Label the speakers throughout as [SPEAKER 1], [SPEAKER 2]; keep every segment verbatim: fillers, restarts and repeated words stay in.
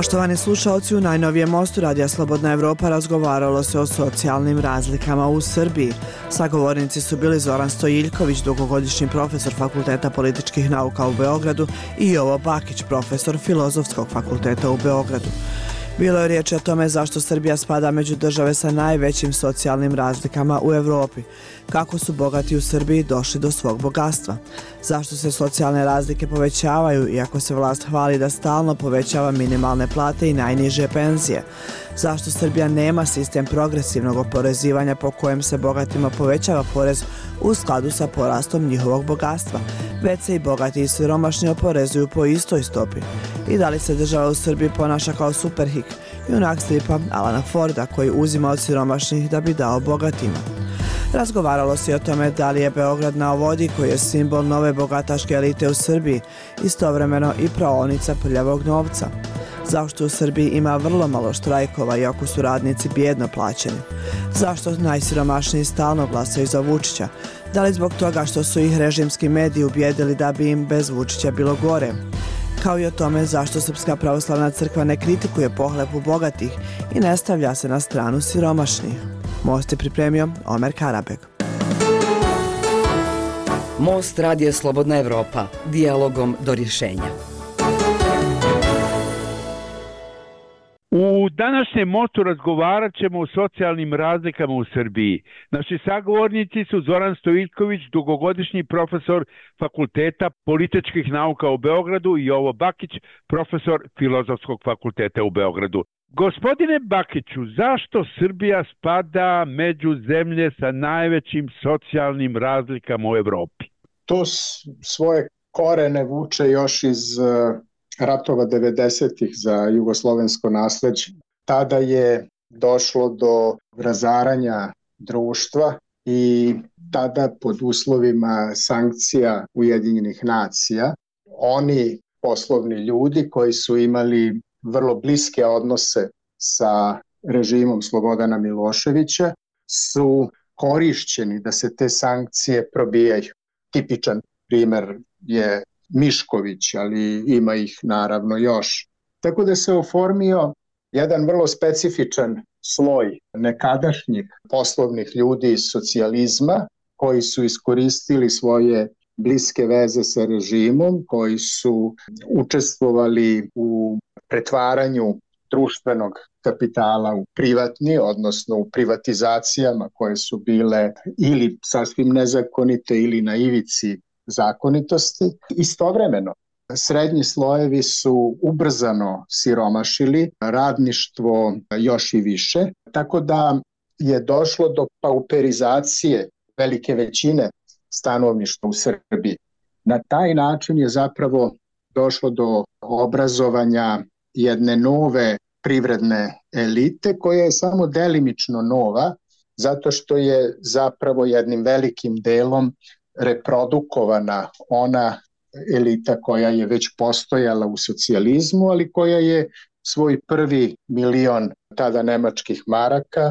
[SPEAKER 1] Poštovani slušalci, u najnovijem mostu Radija Slobodna Evropa razgovaralo se o socijalnim razlikama u Srbiji. Sagovornici su bili Zoran Stojiljković, dugogodišnji profesor Fakulteta političkih nauka u Beogradu, i Jovo Bakić, profesor Filozofskog fakulteta u Beogradu. Bilo je riječ o tome zašto Srbija spada među države sa najvećim socijalnim razlikama u Evropi, kako su bogati u Srbiji došli do svog bogatstva, zašto se socijalne razlike povećavaju iako se vlast hvali da stalno povećava minimalne plate i najniže penzije, zašto Srbija nema sistem progresivnog oporezivanja po kojem se bogatima povećava porez u skladu sa porastom njihovog bogatstva, već se i bogati i siromašni oporezuju po istoj stopi, i da li se država u Srbiji ponaša kao Superhik, junak stripa Alana Forda koji uzima od siromašnih da bi dao bogatima. Razgovaralo se i o tome da li je Beograd na vodi, koji je simbol nove bogataške elite u Srbiji, istovremeno i praonica prljavog novca. Zašto u Srbiji ima vrlo malo štrajkova iako su radnici bijedno plaćeni? Zašto najsiromašniji stalno glasaju za Vučića? Da li zbog toga što su ih režimski mediji ubijedili da bi im bez Vučića bilo gore? Kao i o tome zašto Srpska pravoslavna crkva ne kritikuje pohlepu bogatih i ne stavlja se na stranu siromašnih. Most je pripremio Omer Karabeg.
[SPEAKER 2] Most Radija Slobodna Evropa, dijalogom do rješenja.
[SPEAKER 3] U današnjem mostu razgovarat ćemo o socijalnim razlikama u Srbiji. Naši sagovornici su Zoran Stojiljković, dugogodišnji profesor Fakulteta političkih nauka u Beogradu, i Jovo Bakić, profesor Filozofskog fakulteta u Beogradu. Gospodine Bakiću, zašto Srbija spada među zemlje sa najvećim socijalnim razlikama u Evropi?
[SPEAKER 4] To svoje korene vuče još iz ratova devedesetih za jugoslovensko nasleđe. Tada je došlo do razaranja društva i tada pod uslovima sankcija Ujedinjenih nacija oni poslovni ljudi koji su imali vrlo bliske odnose sa režimom Slobodana Miloševića su korišćeni da se te sankcije probijaju. Tipičan primer je Mišković, ali ima ih naravno još. Tako da se oformio jedan vrlo specifičan sloj nekadašnjih poslovnih ljudi iz socijalizma koji su iskoristili svoje bliske veze sa režimom, koji su učestvovali u pretvaranju društvenog kapitala u privatni, odnosno u privatizacijama koje su bile ili sasvim nezakonite ili na ivici zakonitosti. Istovremeno, srednji slojevi su ubrzano siromašili, radništvo još i više, tako da je došlo do pauperizacije velike većine stanovništva u Srbiji. Na taj način je zapravo došlo do obrazovanja jedne nove privredne elite koja je samo delimično nova, zato što je zapravo jednim velikim delom reprodukovana ona elita koja je već postojala u socijalizmu, ali koja je svoj prvi milion tada nemačkih maraka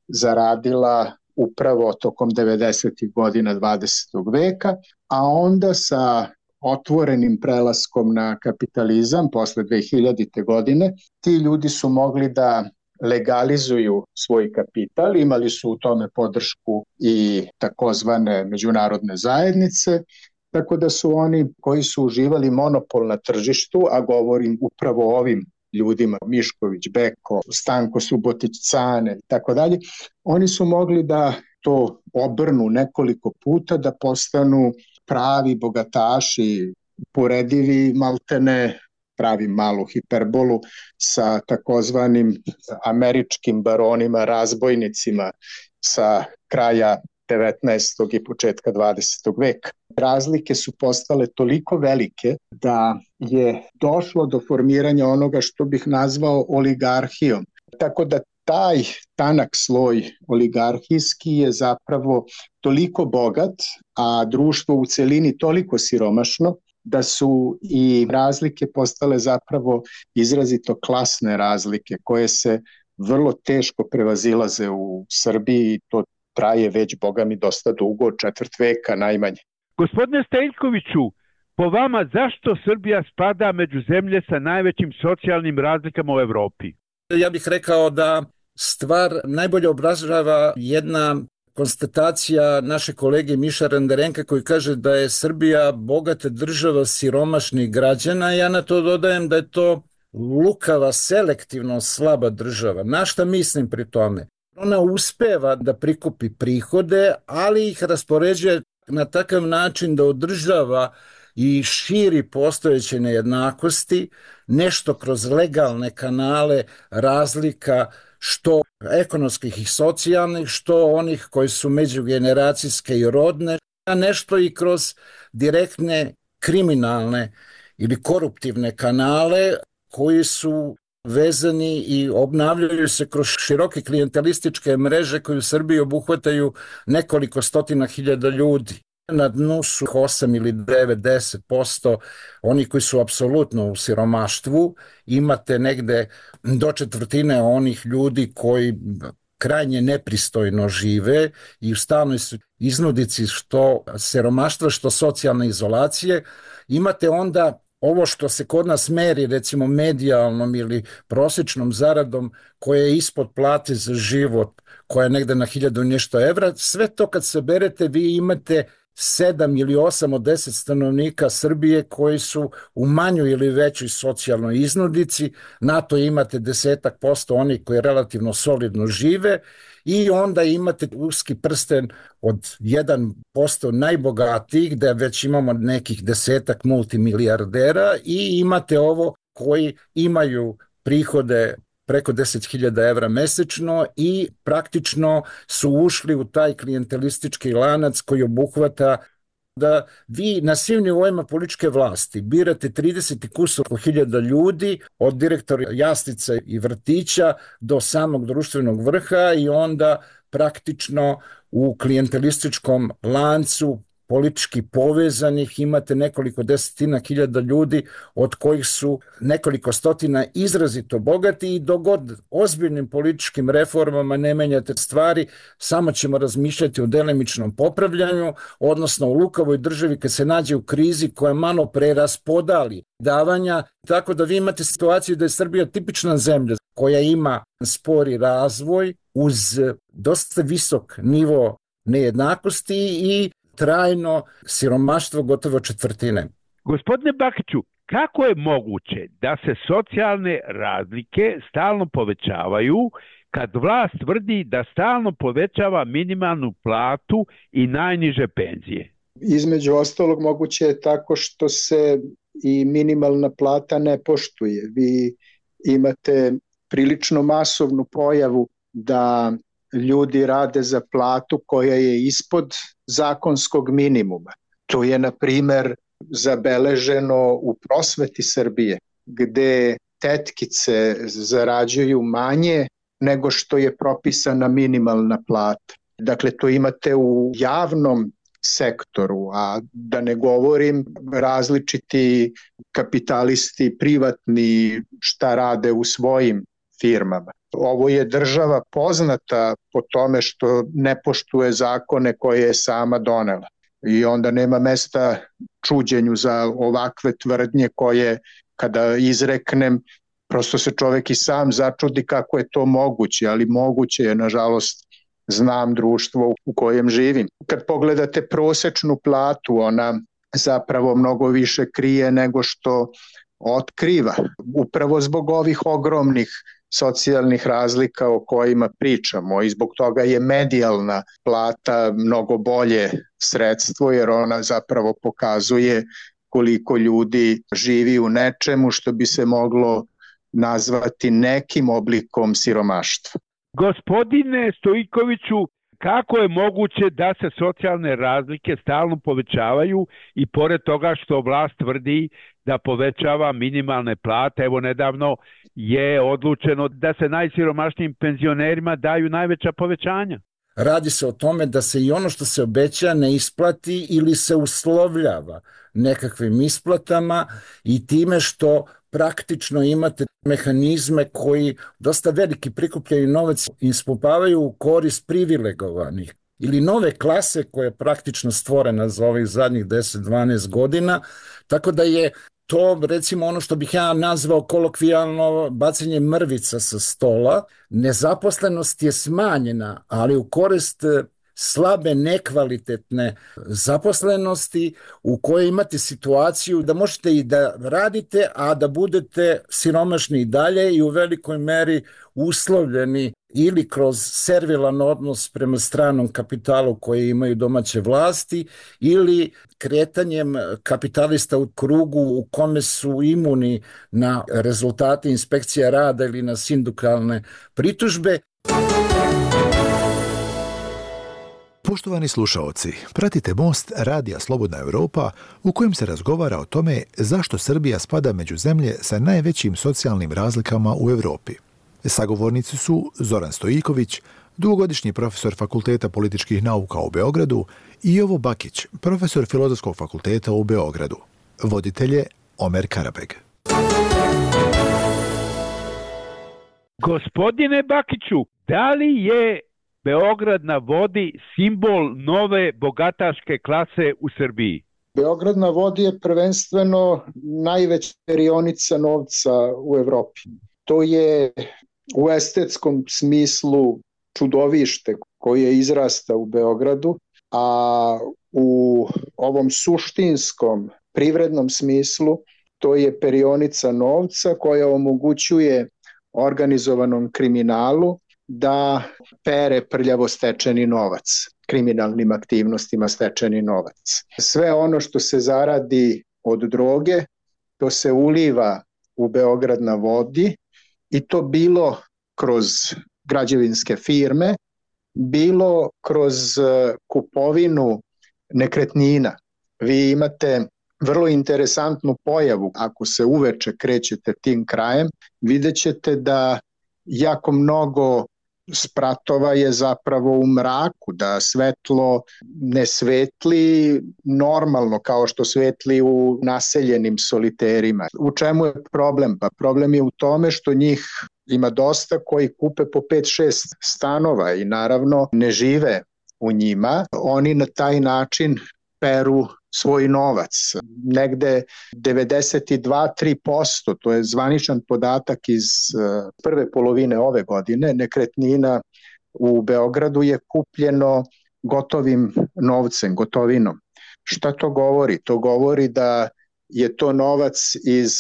[SPEAKER 4] zaradila upravo tokom devedesetih godina dvadesetog veka, a onda sa otvorenim prelaskom na kapitalizam posle dve hiljadite. godine, ti ljudi su mogli da legalizuju svoj kapital, imali su u tome podršku i takozvane međunarodne zajednice, tako da su oni koji su uživali monopol na tržištu, a govorim upravo o ovim ljudima, Mišković, Beko, Stanko Subotić, Cane i tako dalje, oni su mogli da to obrnu nekoliko puta, da postanu pravi bogataši, poredivi maltene, pravim malu hiperbolu, sa takozvanim američkim baronima, razbojnicima sa kraja devetnaestog i početka dvadesetog veka. Razlike su postale toliko velike da je došlo do formiranja onoga što bih nazvao oligarhijom. Tako da taj tanak sloj oligarhijski je zapravo toliko bogat, a društvo u celini toliko siromašno, da su i razlike postale zapravo izrazito klasne razlike koje se vrlo teško prevazilaze u Srbiji i to traje već, boga mi, dosta dugo, četvrt veka najmanje.
[SPEAKER 3] Gospodine Stojiljkoviću, Po vama, zašto Srbija spada među zemlje sa najvećim socijalnim razlikama u Evropi?
[SPEAKER 5] Ja bih rekao da stvar najbolje obražava jedna konstatacija naše kolege Miša Renderenka koji kaže da je Srbija bogata država siromašnih građana. Ja na to dodajem da je to lukava, selektivno slaba država. Na šta mislim pri tome? Ona uspeva da prikupi prihode, ali ih raspoređuje na takav način da održava i širi postojeće nejednakosti, nešto kroz legalne kanale razlika što ekonomskih i socijalnih, što onih koji su međugeneracijske i rodne, a nešto i kroz direktne kriminalne ili koruptivne kanale koji su vezani i obnavljaju se kroz široke klijentelističke mreže koje u Srbiji obuhvataju nekoliko stotina hiljada ljudi. Na dnu su osam ili devet, deset posto oni koji su apsolutno u siromaštvu. Imate negde do četvrtine onih ljudi koji krajnje nepristojno žive i u stalnoj su iznudici što siromaštva, što socijalne izolacije. Imate onda ovo što se kod nas meri, recimo medijalnom ili prosječnom zaradom koja je ispod plate za život, koja je negde na hiljadu nešto evra, sve to kad saberete vi imate sedam ili osam od deset stanovnika Srbije koji su u manjoj ili većoj socijalnoj iznudici, na to imate desetak posto onih koji relativno solidno žive i onda imate uski prsten od jedan posto najbogatijih, gde već imamo nekih desetak multimilijardera i imate ovo koji imaju prihode preko deset hiljada evra mesečno i praktično su ušli u taj klijentelistički lanac koji obuhvata da vi na svim nivoima političke vlasti birate trideset kusur hiljada ljudi, od direktora jaslica i vrtića do samog društvenog vrha i onda praktično u klijentelističkom lancu politički povezanih imate nekoliko desetina hiljada ljudi od kojih su nekoliko stotina izrazito bogati i dok god ozbiljnim političkim reformama ne menjate stvari, samo ćemo razmišljati o delimičnom popravljanju, odnosno u lukavoj državi kad se nađe u krizi koja malo preraspodali davanja, tako da vi imate situaciju da je Srbija tipična zemlja koja ima spori razvoj uz dosta visok nivo nejednakosti i trajno siromaštvo gotovo četvrtine.
[SPEAKER 3] Gospodine Bakiću, kako je moguće da se socijalne razlike stalno povećavaju kad vlast tvrdi da stalno povećava minimalnu platu i najniže penzije?
[SPEAKER 4] Između ostalog moguće je tako što se i minimalna plata ne poštuje. Vi imate prilično masovnu pojavu da ljudi rade za platu koja je ispod zakonskog minimuma. To je, na primer, zabeleženo u prosveti Srbije, gde tetkice zarađuju manje nego što je propisana minimalna plata. Dakle, to imate u javnom sektoru, a da ne govorim različiti kapitalisti, privatni, šta rade u svojim firmama. Ovo je država poznata po tome što ne poštuje zakone koje je sama donela. I onda nema mesta čuđenju za ovakve tvrdnje koje, kada izreknem, prosto se čovek i sam začudi kako je to moguće, ali moguće je, nažalost, znam društvo u kojem živim. Kad pogledate prosečnu platu, ona zapravo mnogo više krije nego što otkriva. Upravo zbog ovih ogromnih socijalnih razlika o kojima pričamo i zbog toga je medijalna plata mnogo bolje sredstvo, jer ona zapravo pokazuje koliko ljudi živi u nečemu što bi se moglo nazvati nekim oblikom siromaštva.
[SPEAKER 3] Gospodine Stojkoviću, kako je moguće da se socijalne razlike stalno povećavaju i pored toga što vlast tvrdi da povećava minimalne plate? Evo, nedavno je odlučeno da se najsiromašnijim penzionerima daju najveća povećanja.
[SPEAKER 5] Radi se o tome da se i ono što se obeća ne isplati ili se uslovljava nekakvim isplatama i time što praktično imate mehanizme koji dosta veliki prikupljaju novac i ispumpavaju u korist privilegovanih. ili nove klase koja je praktično stvorena za ovih zadnjih deset do dvanaest godina, tako da je to recimo ono što bih ja nazvao kolokvijalno bacanje mrvica sa stola. Nezaposlenost je smanjena, ali u korist slabe, nekvalitetne zaposlenosti u kojoj imate situaciju da možete i da radite, a da budete siromašni i dalje i u velikoj meri uslovljeni ili kroz servilan odnos prema stranom kapitalu koji imaju domaće vlasti ili kretanjem kapitalista u krugu u kome su imuni na rezultate inspekcija rada ili na sindikalne pritužbe.
[SPEAKER 6] Poštovani slušaoci, pratite Most Radija Slobodna Evropa u kojem se razgovara o tome zašto Srbija spada među zemlje sa najvećim socijalnim razlikama u Evropi. Sagovornici su Zoran Stojiljković, dugogodišnji profesor Fakulteta političkih nauka u Beogradu, i Jovo Bakić, profesor Filozofskog fakulteta u Beogradu. Voditelj je Omer Karabeg.
[SPEAKER 3] Gospodine Bakiću, da li je Beograd na vodi simbol nove bogataške klase u Srbiji?
[SPEAKER 4] Beograd na vodi je prvenstveno najveća perionica novca u Evropi. To je u estetskom smislu čudovište koje izrasta u Beogradu, a u ovom suštinskom privrednom smislu to je perionica novca koja omogućuje organizovanom kriminalu da pere prljavo stečeni novac, kriminalnim aktivnostima stečeni novac. Sve ono što se zaradi od droge, to se uliva u Beograd na vodi i to bilo kroz građevinske firme, bilo kroz kupovinu nekretnina. Vi imate vrlo interesantnu pojavu, ako se uveče krećete tim krajem, vidjet ćete da jako mnogo spratova je zapravo u mraku, da svetlo ne svetli normalno kao što svetli u naseljenim soliterima. U čemu je problem? Pa problem je u tome što njih ima dosta koji kupe po pet šest stanova i naravno ne žive u njima. Oni na taj način peru svoj novac. Negde devedeset dva do tri posto, to je zvaničan podatak iz prve polovine ove godine, nekretnina u Beogradu je kupljeno gotovim novcem, gotovinom. Šta to govori? To govori da je to novac iz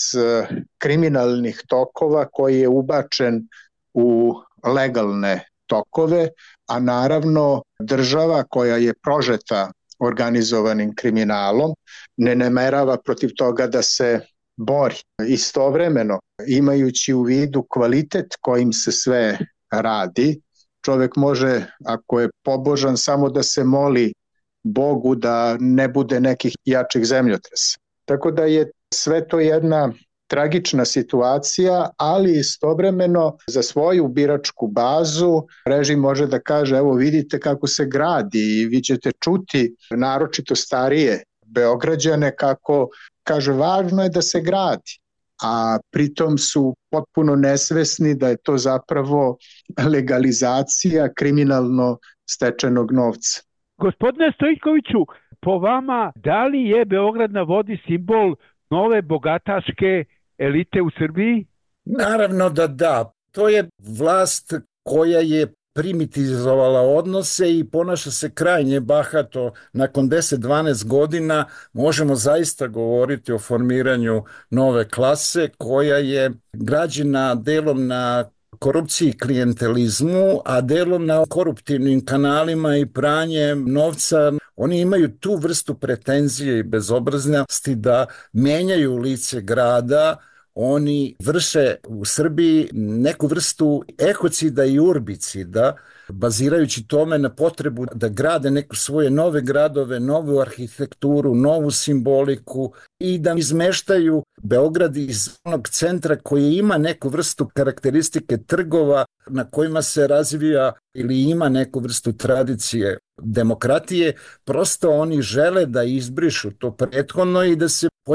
[SPEAKER 4] kriminalnih tokova koji je ubačen u legalne tokove, a naravno država koja je prožeta organizovanim kriminalom ne namerava protiv toga da se bori. Istovremeno, imajući u vidu kvalitet kojim se sve radi, čovjek može, ako je pobožan, samo da se moli Bogu da ne bude nekih jačih zemljotresa. Tako da je sve to jedna tragična situacija, ali istovremeno za svoju biračku bazu režim može da kaže evo vidite kako se gradi i vi ćete čuti naročito starije Beograđane kako kaže važno je da se gradi, a pritom su potpuno nesvesni da je to zapravo legalizacija kriminalno stečenog novca.
[SPEAKER 3] Gospodine Stojiljkoviću, po vama da li je Beograd na vodi simbol nove bogataške elite u Srbiji?
[SPEAKER 5] Naravno da da. To je vlast koja je primitizovala odnose i ponaša se krajnje bahato. Nakon deset do dvanaest godina možemo zaista govoriti o formiranju nove klase koja je građena delom na korupciji i klijentelizmu, a delom na koruptivnim kanalima i pranjem novca. Oni imaju tu vrstu pretenzije i bezobraznosti da menjaju lice grada. Oni vrše u Srbiji neku vrstu ekocida i urbicida, bazirajući tome na potrebu da grade neku svoje nove gradove, novu arhitekturu, novu simboliku i da izmeštaju Beograd iz onog centra koji ima neku vrstu karakteristike trgova na kojima se razvija ili ima neku vrstu tradicije demokratije. Prosto oni žele da izbrišu to prethodno i da se pojave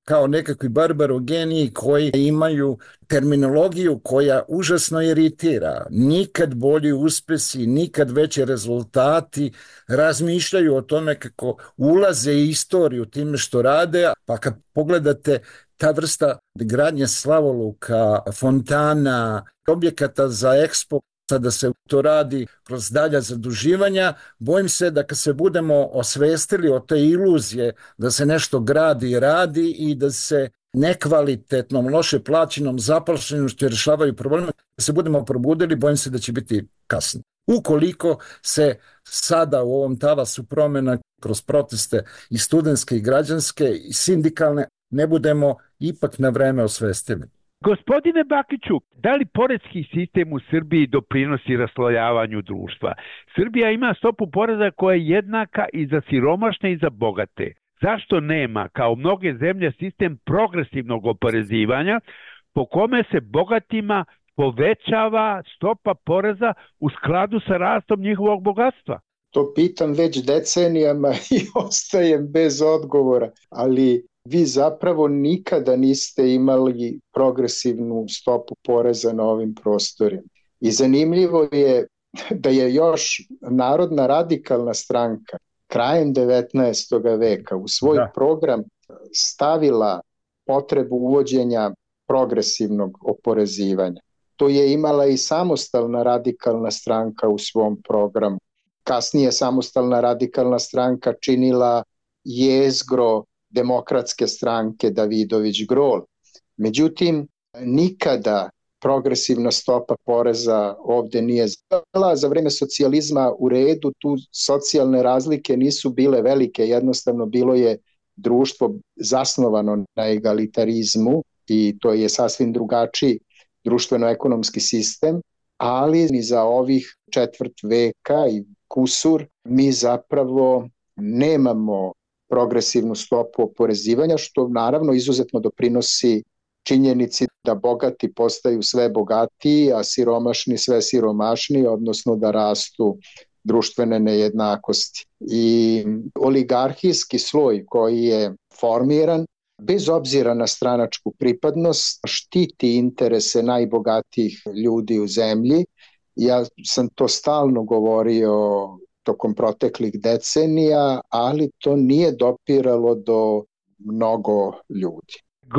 [SPEAKER 5] kao nekakvi barbarogeniji koji imaju terminologiju koja užasno iritira. Nikad bolji uspesi, nikad veći rezultati, razmišljaju o tome kako ulaze u istoriju time što rade, pa kad pogledate ta vrsta gradnje slavoluka, fontana, objekata za ekspo, sada se to radi kroz dalja zaduživanja, bojim se da kad se budemo osvestili o te iluzije da se nešto gradi i radi i da se nekvalitetnom, loše plaćenom zaposlenošću rješavaju probleme, da se budemo probudili, bojim se da će biti kasno. Ukoliko se sada u ovom talasu promjena kroz proteste i studentske i građanske i sindikalne ne budemo ipak na vreme osvestili.
[SPEAKER 3] Gospodine Bakiću, da li poreski sistem u Srbiji doprinosi raslojavanju društva? Srbija ima stopu poreza koja je jednaka i za siromašne i za bogate. Zašto nema, kao mnoge zemlje, sistem progresivnog oporezivanja po kome se bogatima povećava stopa poreza u skladu sa rastom njihovog bogatstva?
[SPEAKER 4] To pitam već decenijama i ostajem bez odgovora, ali vi zapravo nikada niste imali progresivnu stopu poreza na ovim prostorima. I zanimljivo je da je još Narodna radikalna stranka krajem devetnaestog veka u svoj da. program stavila potrebu uvođenja progresivnog oporezivanja. To je imala i Samostalna radikalna stranka u svom programu. Kasnije Samostalna radikalna stranka činila jezgro Demokratske stranke Davidović Grol. Međutim, nikada progresivna stopa poreza ovde nije zvala. Za vreme socijalizma u redu, tu socijalne razlike nisu bile velike, jednostavno bilo je društvo zasnovano na egalitarizmu i to je sasvim drugačiji društveno-ekonomski sistem, ali ni za ovih četvrt veka i kusur mi zapravo nemamo progresivnu stopu oporezivanja, što naravno izuzetno doprinosi činjenici da bogati postaju sve bogatiji, a siromašni sve siromašniji, odnosno da rastu društvene nejednakosti. I oligarhijski sloj koji je formiran, bez obzira na stranačku pripadnost, štiti interese najbogatijih ljudi u zemlji. Ja sam to stalno govorio tokom proteklih decenija, ali to nije dopiralo do mnogo ljudi.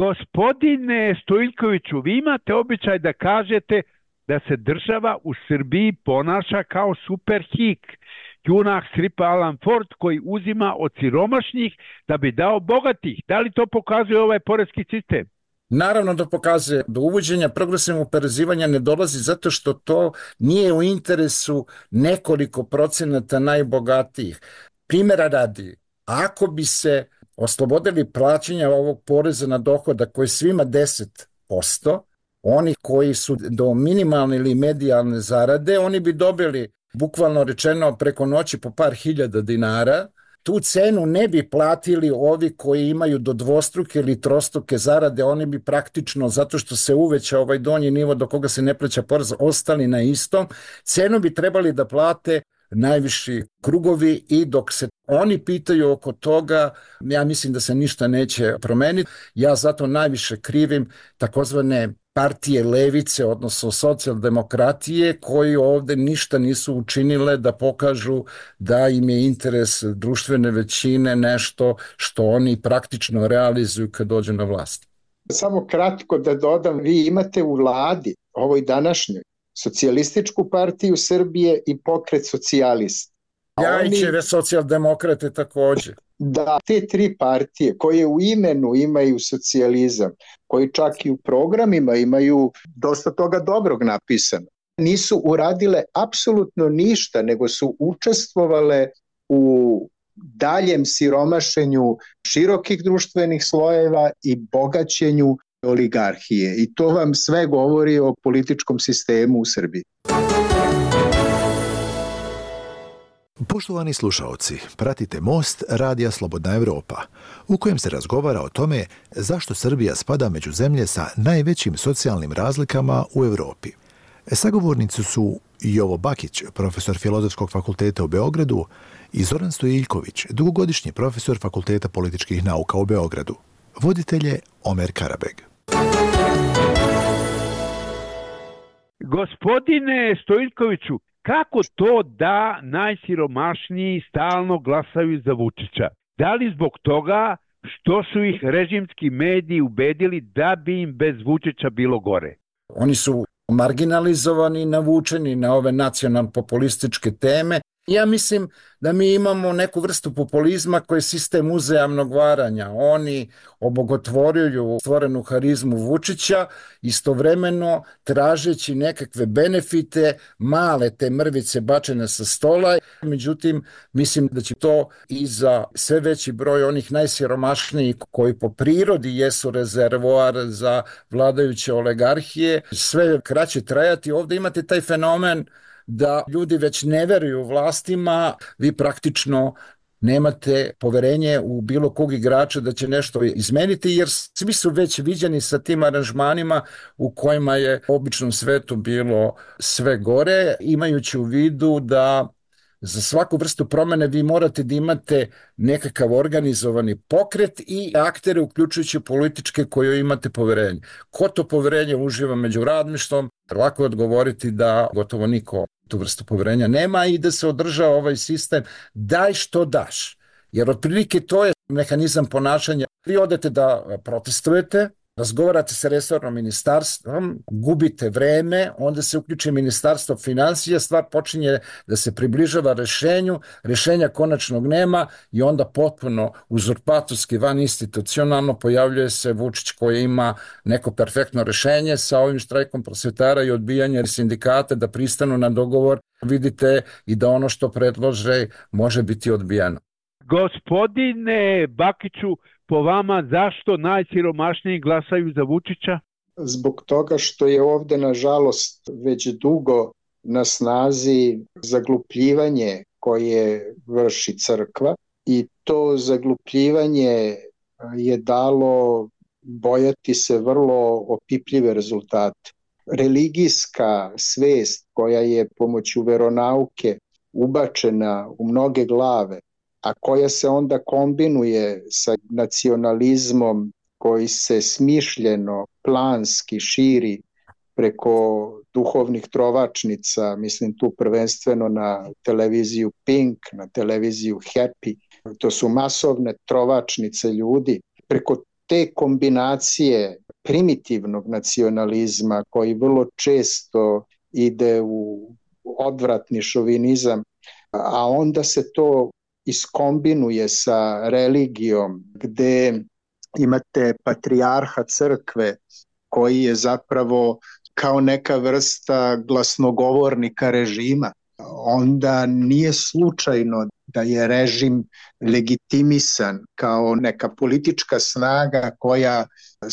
[SPEAKER 3] Gospodine Stojiljkoviću, vi imate običaj da kažete da se država u Srbiji ponaša kao superhik, junak stripa Alan Ford koji uzima od siromašnih da bi dao bogatih. Da li to pokazuje ovaj poreski sistem?
[SPEAKER 5] Naravno da pokazuje. Do uvođenja progresivnog oporezivanja ne dolazi zato što to nije u interesu nekoliko procenata najbogatijih. Primjera radi, ako bi se oslobodili plaćanja ovog poreza na dohodak koji je svima deset posto, oni koji su do minimalne ili medijalne zarade, oni bi dobili bukvalno rečeno preko noći po par hiljada dinara. Tu cenu ne bi platili ovi koji imaju do dvostruke ili trostruke zarade, oni bi praktično, zato što se uveća ovaj donji nivo do koga se ne plaća porez, ostali na istom. Cenu bi trebali da plate najviši krugovi i dok se oni pitaju oko toga, ja mislim da se ništa neće promeniti. Ja zato najviše krivim takozvane partije levice, odnosno socijaldemokratije, koji ovde ništa nisu učinile da pokažu da im je interes društvene većine nešto što oni praktično realizuju kad dođu na vlast.
[SPEAKER 4] Samo kratko da dodam, vi imate u vladi, ovoj današnjoj, Socijalističku partiju Srbije i Pokret socijalista.
[SPEAKER 5] Ljajićeve socijaldemokrate takođe.
[SPEAKER 4] Da, te tri partije koje u imenu imaju socijalizam, koji čak i u programima imaju dosta toga dobrog napisano, nisu uradile apsolutno ništa, nego su učestvovale u daljem siromašenju širokih društvenih slojeva i bogaćenju oligarhije. I to vam sve govori o političkom sistemu u Srbiji.
[SPEAKER 6] Poštovani slušaoci, pratite Most Radija Slobodna Evropa, u kojem se razgovara o tome zašto Srbija spada među zemlje sa najvećim socijalnim razlikama u Evropi. Sagovornici su Jovo Bakić, profesor Filozofskog fakulteta u Beogradu, i Zoran Stojiljković, dugogodišnji profesor Fakulteta političkih nauka u Beogradu. voditelj je Omer Karabeg.
[SPEAKER 3] Gospodine Stojiljkoviću, kako to da najsiromašniji stalno glasaju za Vučića? Da li zbog toga što su ih režimski mediji ubedili da bi im bez Vučića bilo gore?
[SPEAKER 5] Oni su marginalizovani i navučeni na ove nacionalno-populističke teme. Ja mislim da mi imamo neku vrstu populizma koji je sistem uzajamnog varanja. Oni obogotvoruju stvorenu harizmu Vučića, istovremeno tražeći nekakve benefite, male te mrvice bačene sa stola. Međutim, mislim da će to i za sve veći broj onih najsiromašnijih koji po prirodi jesu rezervoar za vladajuće oligarhije, sve kraće trajati. Ovdje imate taj fenomen da ljudi već ne veruju vlastima, vi praktično nemate poverenje u bilo kog igrača da će nešto izmeniti, jer svi su već viđeni sa tim aranžmanima u kojima je u običnom svetu bilo sve gore, imajući u vidu da za svaku vrstu promene vi morate da imate nekakav organizovani pokret i aktere, uključujući političke koje imate poverenje. Ko to poverenje uživa među radništvom? Lako je odgovoriti da gotovo niko tu vrstu poverenja nema i da se održava ovaj sistem daj što daš. Jer otprilike to je mehanizam ponašanja. Vi odete da protestujete, razgovarate sa resornom ministarstvom, gubite vreme, onda se uključi ministarstvo financija, stvar počinje da se približava rešenju, rešenja konačnog nema i onda potpuno uzurpatorski, van institucionalno pojavljuje se Vučić koji ima neko perfektno rešenje sa ovim štrajkom prosvetara i odbijanje sindikata da pristanu na dogovor. Vidite i da ono što predlože može biti odbijeno.
[SPEAKER 3] Gospodine Bakiću, po vama zašto najsiromašniji glasaju za Vučića?
[SPEAKER 4] Zbog toga što je ovde, nažalost, već dugo na snazi zaglupljivanje koje vrši crkva i to zaglupljivanje je dalo bojati se vrlo opipljive rezultate. Religijska svest koja je pomoću veronauke ubačena u mnoge glave, a koja se onda kombinuje sa nacionalizmom koji se smišljeno, planski širi preko duhovnih trovačnica, mislim tu prvenstveno na televiziju Pink, na televiziju Happy, to su masovne trovačnice ljudi. Preko te kombinacije primitivnog nacionalizma koji vrlo često ide u odvratni šovinizam, a onda se to iskombinuje sa religijom gde imate patrijarha crkve koji je zapravo kao neka vrsta glasnogovornika režima. Onda nije slučajno da je režim legitimisan kao neka politička snaga koja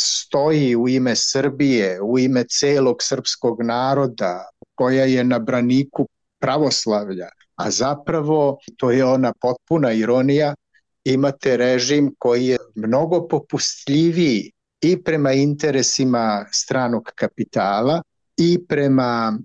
[SPEAKER 4] stoji u ime Srbije, u ime celog srpskog naroda, koja je na braniku pravoslavlja. A zapravo, to je ona potpuna ironija, imate režim koji je mnogo popustljiviji i prema interesima stranog kapitala i prema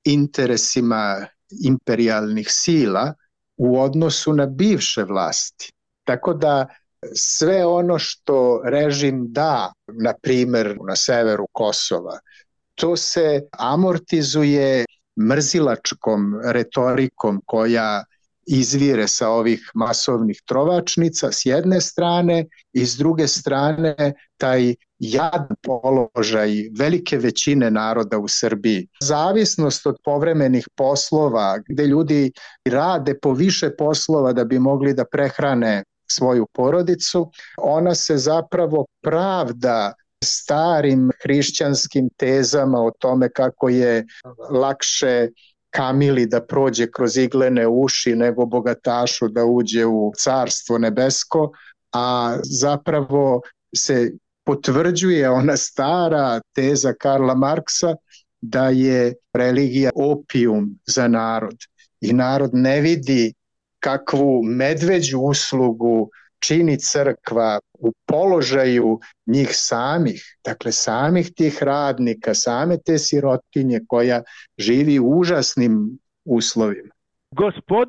[SPEAKER 4] interesima imperijalnih sila u odnosu na bivše vlasti. Tako da sve ono što režim da, na primer na severu Kosova, to se amortizuje mrzilačkom retorikom koja izvire sa ovih masovnih trovačnica s jedne strane i s druge strane taj jadan položaj velike većine naroda u Srbiji. Zavisnost od povremenih poslova gde ljudi rade po više poslova da bi mogli da prehrane svoju porodicu, ona se zapravo pravda starim hrišćanskim tezama o tome kako je lakše kamili da prođe kroz iglene uši nego bogatašu da uđe u carstvo nebesko, a zapravo se potvrđuje ona stara teza Karla Marksa da je religija opijum za narod i narod ne vidi kakvu medveđu uslugu čini crkva u položaju njih samih, dakle samih tih radnika, same te sirotinje koja živi u užasnim uslovima.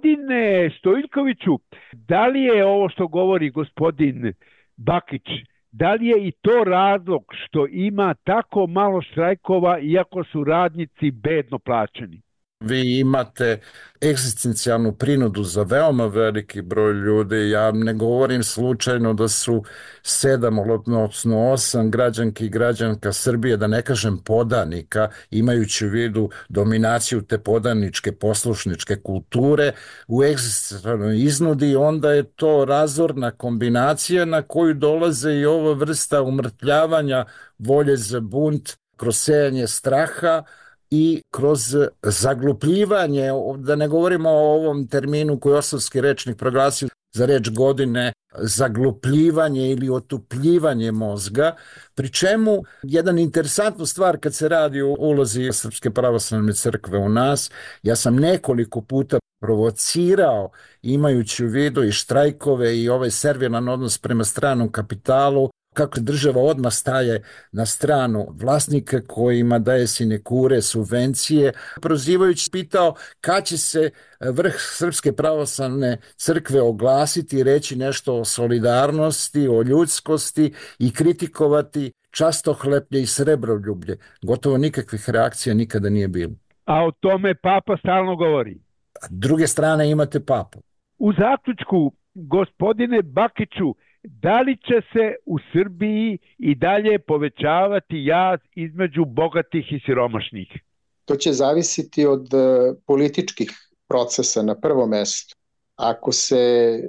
[SPEAKER 3] Gospodine Stojiljkoviću, da li je ovo što govori gospodin Bakić, Da li je i to razlog što ima tako malo štrajkova iako su radnici bedno plaćeni?
[SPEAKER 5] Vi imate egzistencijalnu prinudu za veoma veliki broj ljudi. Ja ne govorim slučajno da su sedam, odnosno osam građanki i građanka Srbije, da ne kažem podanika, imajući u vidu dominaciju te podaničke poslušničke kulture u egzistencijalnoj iznudi, onda je to razorna kombinacija na koju dolaze i ova vrsta umrtljavanja volje za bunt kroz sejanje straha i kroz zaglupljivanje, da ne govorimo o ovom terminu koji je Osavski rečnik proglasio za reč godine, zaglupljivanje ili otupljivanje mozga, pri čemu jedan interesantnu stvar kad se radi o ulozi Srpske pravoslavne crkve u nas, ja sam nekoliko puta provocirao, imajući u vidu i štrajkove i ovaj servilan odnos prema stranom kapitalu, kako država odmah staje na stranu vlasnika kojima daje sinekure, subvencije, prozivajući pitao kad će se vrh Srpske pravoslavne crkve oglasiti i reći nešto o solidarnosti, o ljudskosti i kritikovati častohleplje i srebroljublje. Gotovo nikakvih reakcija nikada nije bilo.
[SPEAKER 3] A o tome Papa stalno govori.
[SPEAKER 5] S druge strane imate Papu.
[SPEAKER 3] U zaključku, gospodine Bakiću, da li će se u Srbiji i dalje povećavati jaz između bogatih i siromašnih?
[SPEAKER 4] To će zavisiti od političkih procesa na prvom mestu. Ako se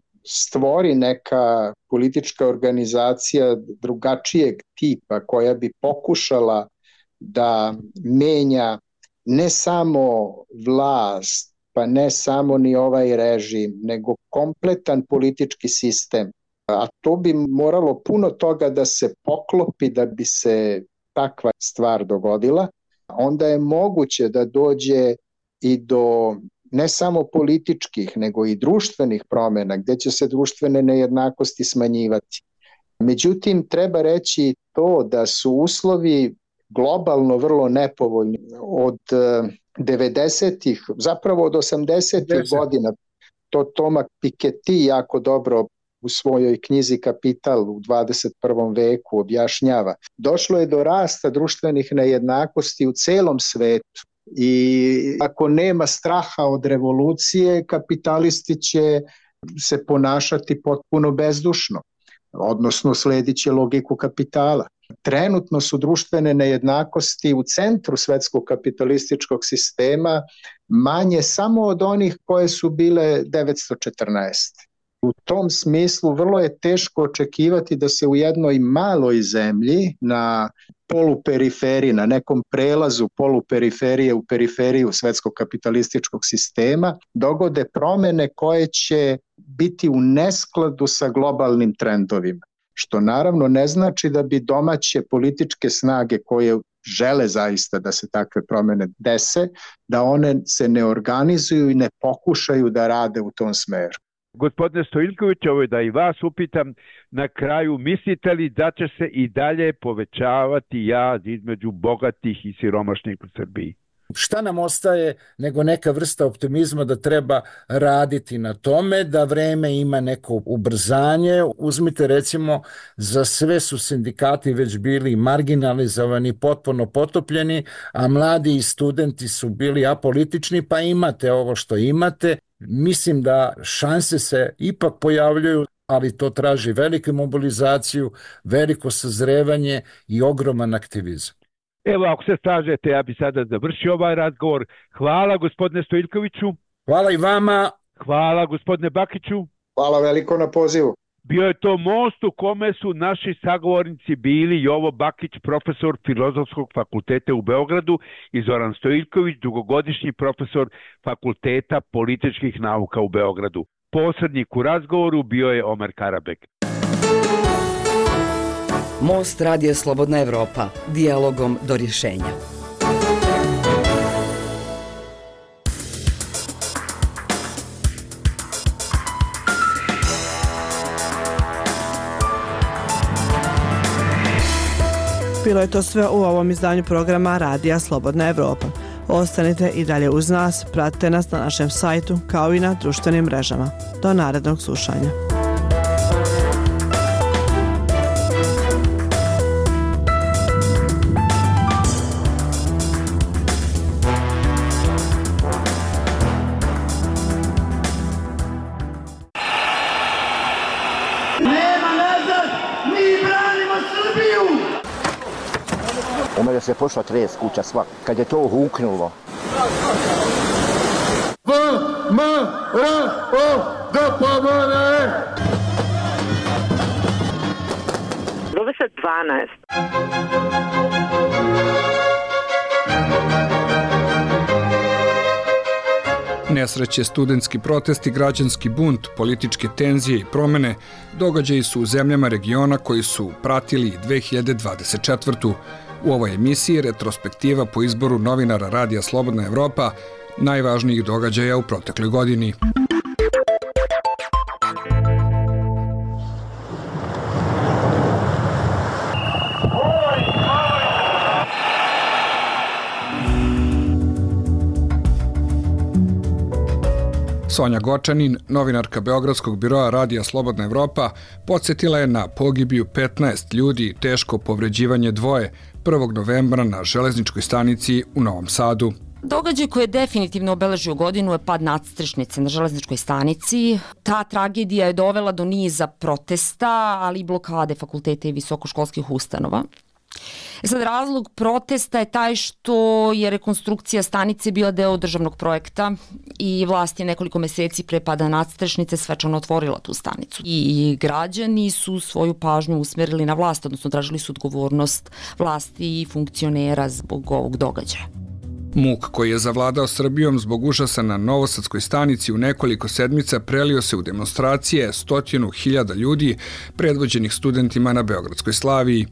[SPEAKER 4] stvori neka politička organizacija drugačijeg tipa koja bi pokušala da menja ne samo vlast, pa ne samo ni ovaj režim, nego kompletan politički sistem, a to bi moralo puno toga da se poklopi da bi se takva stvar dogodila, onda je moguće da dođe i do ne samo političkih, nego i društvenih promjena, gdje će se društvene nejednakosti smanjivati. Međutim, treba reći to da su uslovi globalno vrlo nepovoljni od devedesetih, zapravo od osamdesetih godina. To Toma Piketty jako dobro u svojoj knjizi Kapital u dvadeset prvom veku objašnjava. Došlo je do rasta društvenih nejednakosti u celom svetu i ako nema straha od revolucije, kapitalisti će se ponašati potpuno bezdušno, odnosno sledit će logiku kapitala. Trenutno su društvene nejednakosti u centru svetskog kapitalističkog sistema manje samo od onih koje su bile devetsto četrnaeste. U tom smislu vrlo je teško očekivati da se u jednoj maloj zemlji na poluperiferiji, na nekom prelazu poluperiferije u periferiju svetskog kapitalističkog sistema dogode promjene koje će biti u neskladu sa globalnim trendovima. Što naravno ne znači da bi domaće političke snage koje žele zaista da se takve promjene dese, da one se ne organizuju i ne pokušaju da rade u tom smeru.
[SPEAKER 3] Gospodine Stojiljković, ovo je da i vas upitam na kraju, mislite li da će se i dalje povećavati jaz između bogatih i siromašnih u Srbiji?
[SPEAKER 5] Šta nam ostaje nego neka vrsta optimizma da treba raditi na tome, da vreme ima neko ubrzanje. Uzmite recimo, za sve su sindikati već bili marginalizovani, potpuno potopljeni, a mladi i studenti su bili apolitični, pa imate ovo što imate. Mislim da šanse se ipak pojavljuju, ali to traži veliku mobilizaciju, veliko sazrevanje i ogroman aktivizam.
[SPEAKER 3] Evo, ako se slažete, ja bi sada završio ovaj razgovor. Hvala gospodine Stojiljkoviću.
[SPEAKER 5] Hvala i vama.
[SPEAKER 3] Hvala gospodine Bakiću.
[SPEAKER 4] Hvala veliko na pozivu.
[SPEAKER 3] Bio je to most u kome su naši sagovornici bili Jovo Bakić, profesor Filozofskog fakulteta u Beogradu, i Zoran Stojiljković, dugogodišnji profesor Fakulteta političkih nauka u Beogradu. Posrednik u razgovoru bio je Omer Karabek.
[SPEAKER 2] Most Radija Slobodna Evropa, dijalogom do rješenja.
[SPEAKER 1] Bilo je to sve u ovom izdanju programa Radija Slobodna Evropa. Ostanite i dalje uz nas, pratite nas na našem sajtu kao i na društvenim mrežama. Do narednog slušanja.
[SPEAKER 7] Srbiju!
[SPEAKER 8] U mene se pošla tres kuća sva, kad je to huknulo.
[SPEAKER 7] V, M, R, O, D, P, M, R.
[SPEAKER 9] Zove se dvanaest.
[SPEAKER 10] Nesreće, studentski protesti, građanski bunt, političke tenzije i promene događaji su u zemljama regiona koji su pratili dve hiljade dvadeset četvrtu. U ovoj emisiji retrospektiva po izboru novinara Radija Slobodna Evropa najvažnijih događaja u protekloj godini. Sonja Gočanin, novinarka Beogradskog biroa Radija Slobodna Evropa, podsjetila je na pogibiju petnaest ljudi i teško povređivanje dvoje prvog novembra na železničkoj stanici u Novom Sadu.
[SPEAKER 11] Događaj koji je definitivno obeležio godinu je pad nadstrešnice na železničkoj stanici. Ta tragedija je dovela do niza protesta, ali i blokade fakulteta i visokoškolskih ustanova. E sad, razlog protesta je taj što je rekonstrukcija stanice bila deo državnog projekta i vlast je nekoliko meseci pre pada nadstrešnice svečano otvorila tu stanicu. I građani su svoju pažnju usmerili na vlast, odnosno tražili su odgovornost vlasti i funkcionera zbog ovog događaja.
[SPEAKER 10] Muk koji je zavladao Srbijom zbog užasa na Novosadskoj stanici u nekoliko sedmica prelio se u demonstracije stotinu hiljada ljudi predvođenih studentima na Beogradskoj Slaviji.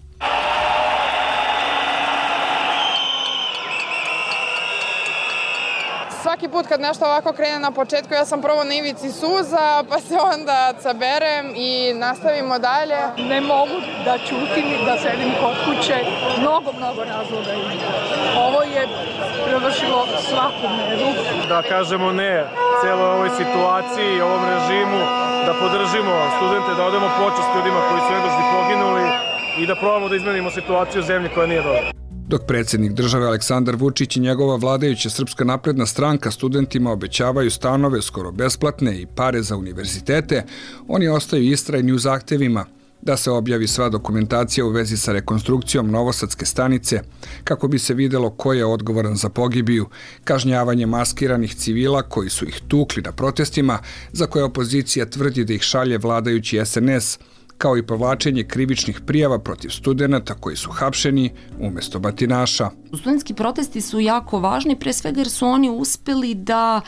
[SPEAKER 12] Svaki put kad nešto ovako krene na početku, ja sam prvo na ivici suza, pa se onda saberem i nastavimo dalje.
[SPEAKER 13] Ne mogu da ćutim i da sedim kod kuće. Mnogo, mnogo razloga ima. Ovo je prevršilo svaku meru.
[SPEAKER 14] Da kažemo ne celoj ovoj situaciji i ovom režimu, da podržimo studente, da odemo počast ljudima koji su nedužni poginuli i da probamo da izmenimo situaciju u zemlji koja nije dobra.
[SPEAKER 10] Dok predsjednik države Aleksandar Vučić i njegova vladajuća Srpska napredna stranka studentima obećavaju stanove skoro besplatne i pare za univerzitete, oni ostaju istrajni u zahtevima da se objavi sva dokumentacija u vezi sa rekonstrukcijom Novosadske stanice, kako bi se videlo ko je odgovoran za pogibiju, kažnjavanje maskiranih civila koji su ih tukli na protestima, za koje opozicija tvrdi da ih šalje vladajući es en es, kao i povlačenje krivičnih prijava protiv studenata koji su hapšeni umesto batinaša.
[SPEAKER 11] Studentski protesti su jako važni, pre svega jer su oni uspeli da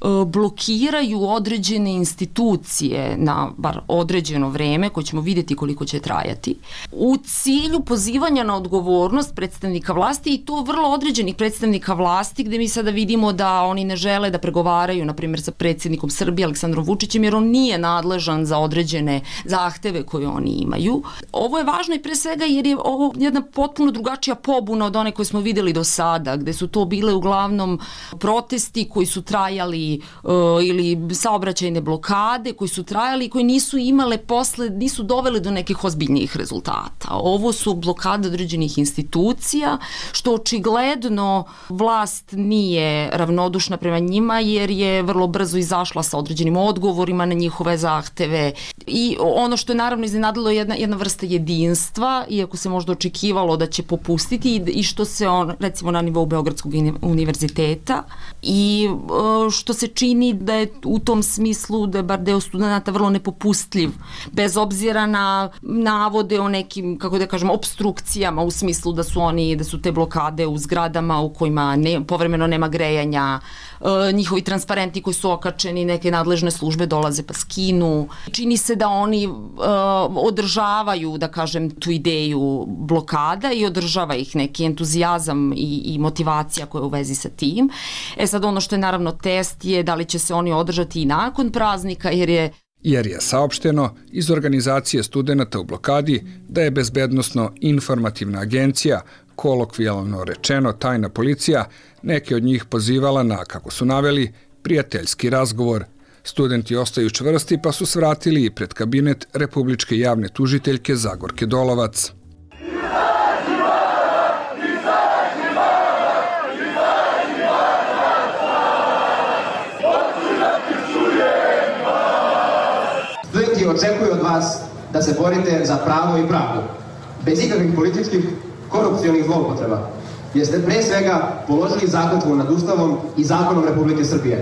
[SPEAKER 11] blokiraju određene institucije na bar određeno vreme, koje ćemo vidjeti koliko će trajati, u cilju pozivanja na odgovornost predstavnika vlasti i to vrlo određenih predstavnika vlasti, gde mi sada vidimo da oni ne žele da pregovaraju, na primjer, sa predsjednikom Srbije Aleksandrom Vučićem, jer on nije nadležan za određene zahteve koje oni imaju. Ovo je važno i pre svega jer je ovo jedna potpuno drugačija pobuna od one koje smo videli do sada, gde su to bile uglavnom protesti koji su trajali ili saobraćajne blokade koji su trajali i koji nisu imale posle, nisu dovele do nekih ozbiljnijih rezultata. Ovo su blokade određenih institucija, što očigledno vlast nije ravnodušna prema njima, jer je vrlo brzo izašla sa određenim odgovorima na njihove zahteve. I ono što je naravno iznenadilo je jedna, jedna vrsta jedinstva, iako se možda očekivalo da će popustiti i što se on, recimo na nivou Beogradskog univerziteta, i što se čini da je u tom smislu da je bar deo studenta vrlo nepopustljiv, bez obzira na navode o nekim, kako da kažem, obstrukcijama, u smislu da su oni, da su te blokade u zgradama u kojima ne, povremeno nema grejanja, e, njihovi transparenti koji su okačeni, neke nadležne službe dolaze pa skinu. Čini se da oni e, održavaju, da kažem, tu ideju blokada i održava ih neki entuzijazam i, i motivacija koja je u vezi sa tim. E sad, ono što je naravno test je da li će se oni održati i nakon praznika, jer je
[SPEAKER 10] jer je saopšteno iz organizacije studenata u blokadi da je Bezbednosno informativna agencija, kolokvijalno rečeno tajna policija, neke od njih pozivala na, kako su naveli, prijateljski razgovor. Studenti ostaju čvrsti pa su svratili i pred kabinet Republičke javne tužiteljke Zagorke Dolovac.
[SPEAKER 15] Studenti očekuju od vas da se borite za pravo i pravdu, bez ikakvih političkih korupcionih zloupotreba, jer ste pre svega položili zakletvu nad Ustavom i zakonom Republike Srbije.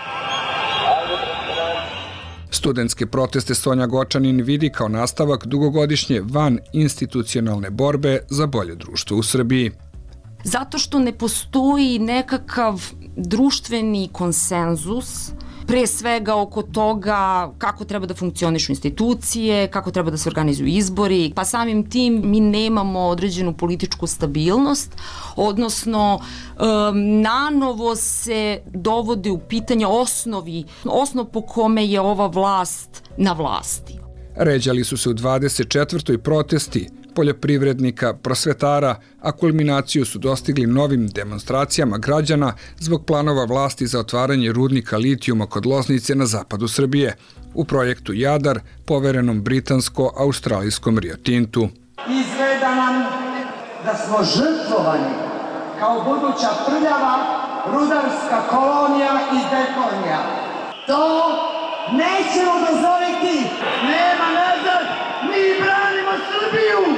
[SPEAKER 10] Studentske proteste Sonja Gočanin vidi kao nastavak dugogodišnje van institucionalne borbe za bolje društvo u Srbiji.
[SPEAKER 11] Zato što ne postoji nekakav društveni konsenzus, pre svega oko toga kako treba da funkcionišu institucije, kako treba da se organizuju izbori, pa samim tim mi nemamo određenu političku stabilnost, odnosno um, nanovo se dovode u pitanje osnovi, osnov po kome je ova vlast na vlasti.
[SPEAKER 10] Ređali su se u dvadeset četvrtoj protesti poljoprivrednika, prosvetara, a kulminaciju su dostigli novim demonstracijama građana zbog planova vlasti za otvaranje rudnika litijuma kod Loznice na zapadu Srbije u projektu Jadar, poverenom britansko-australijskom Rio Tintu.
[SPEAKER 16] Izgleda nam da smo žrtvovani kao buduća prljava rudarska kolonija i deponija. To nećemo dozvoliti! Nema nazad! Mi branimo Srbiju!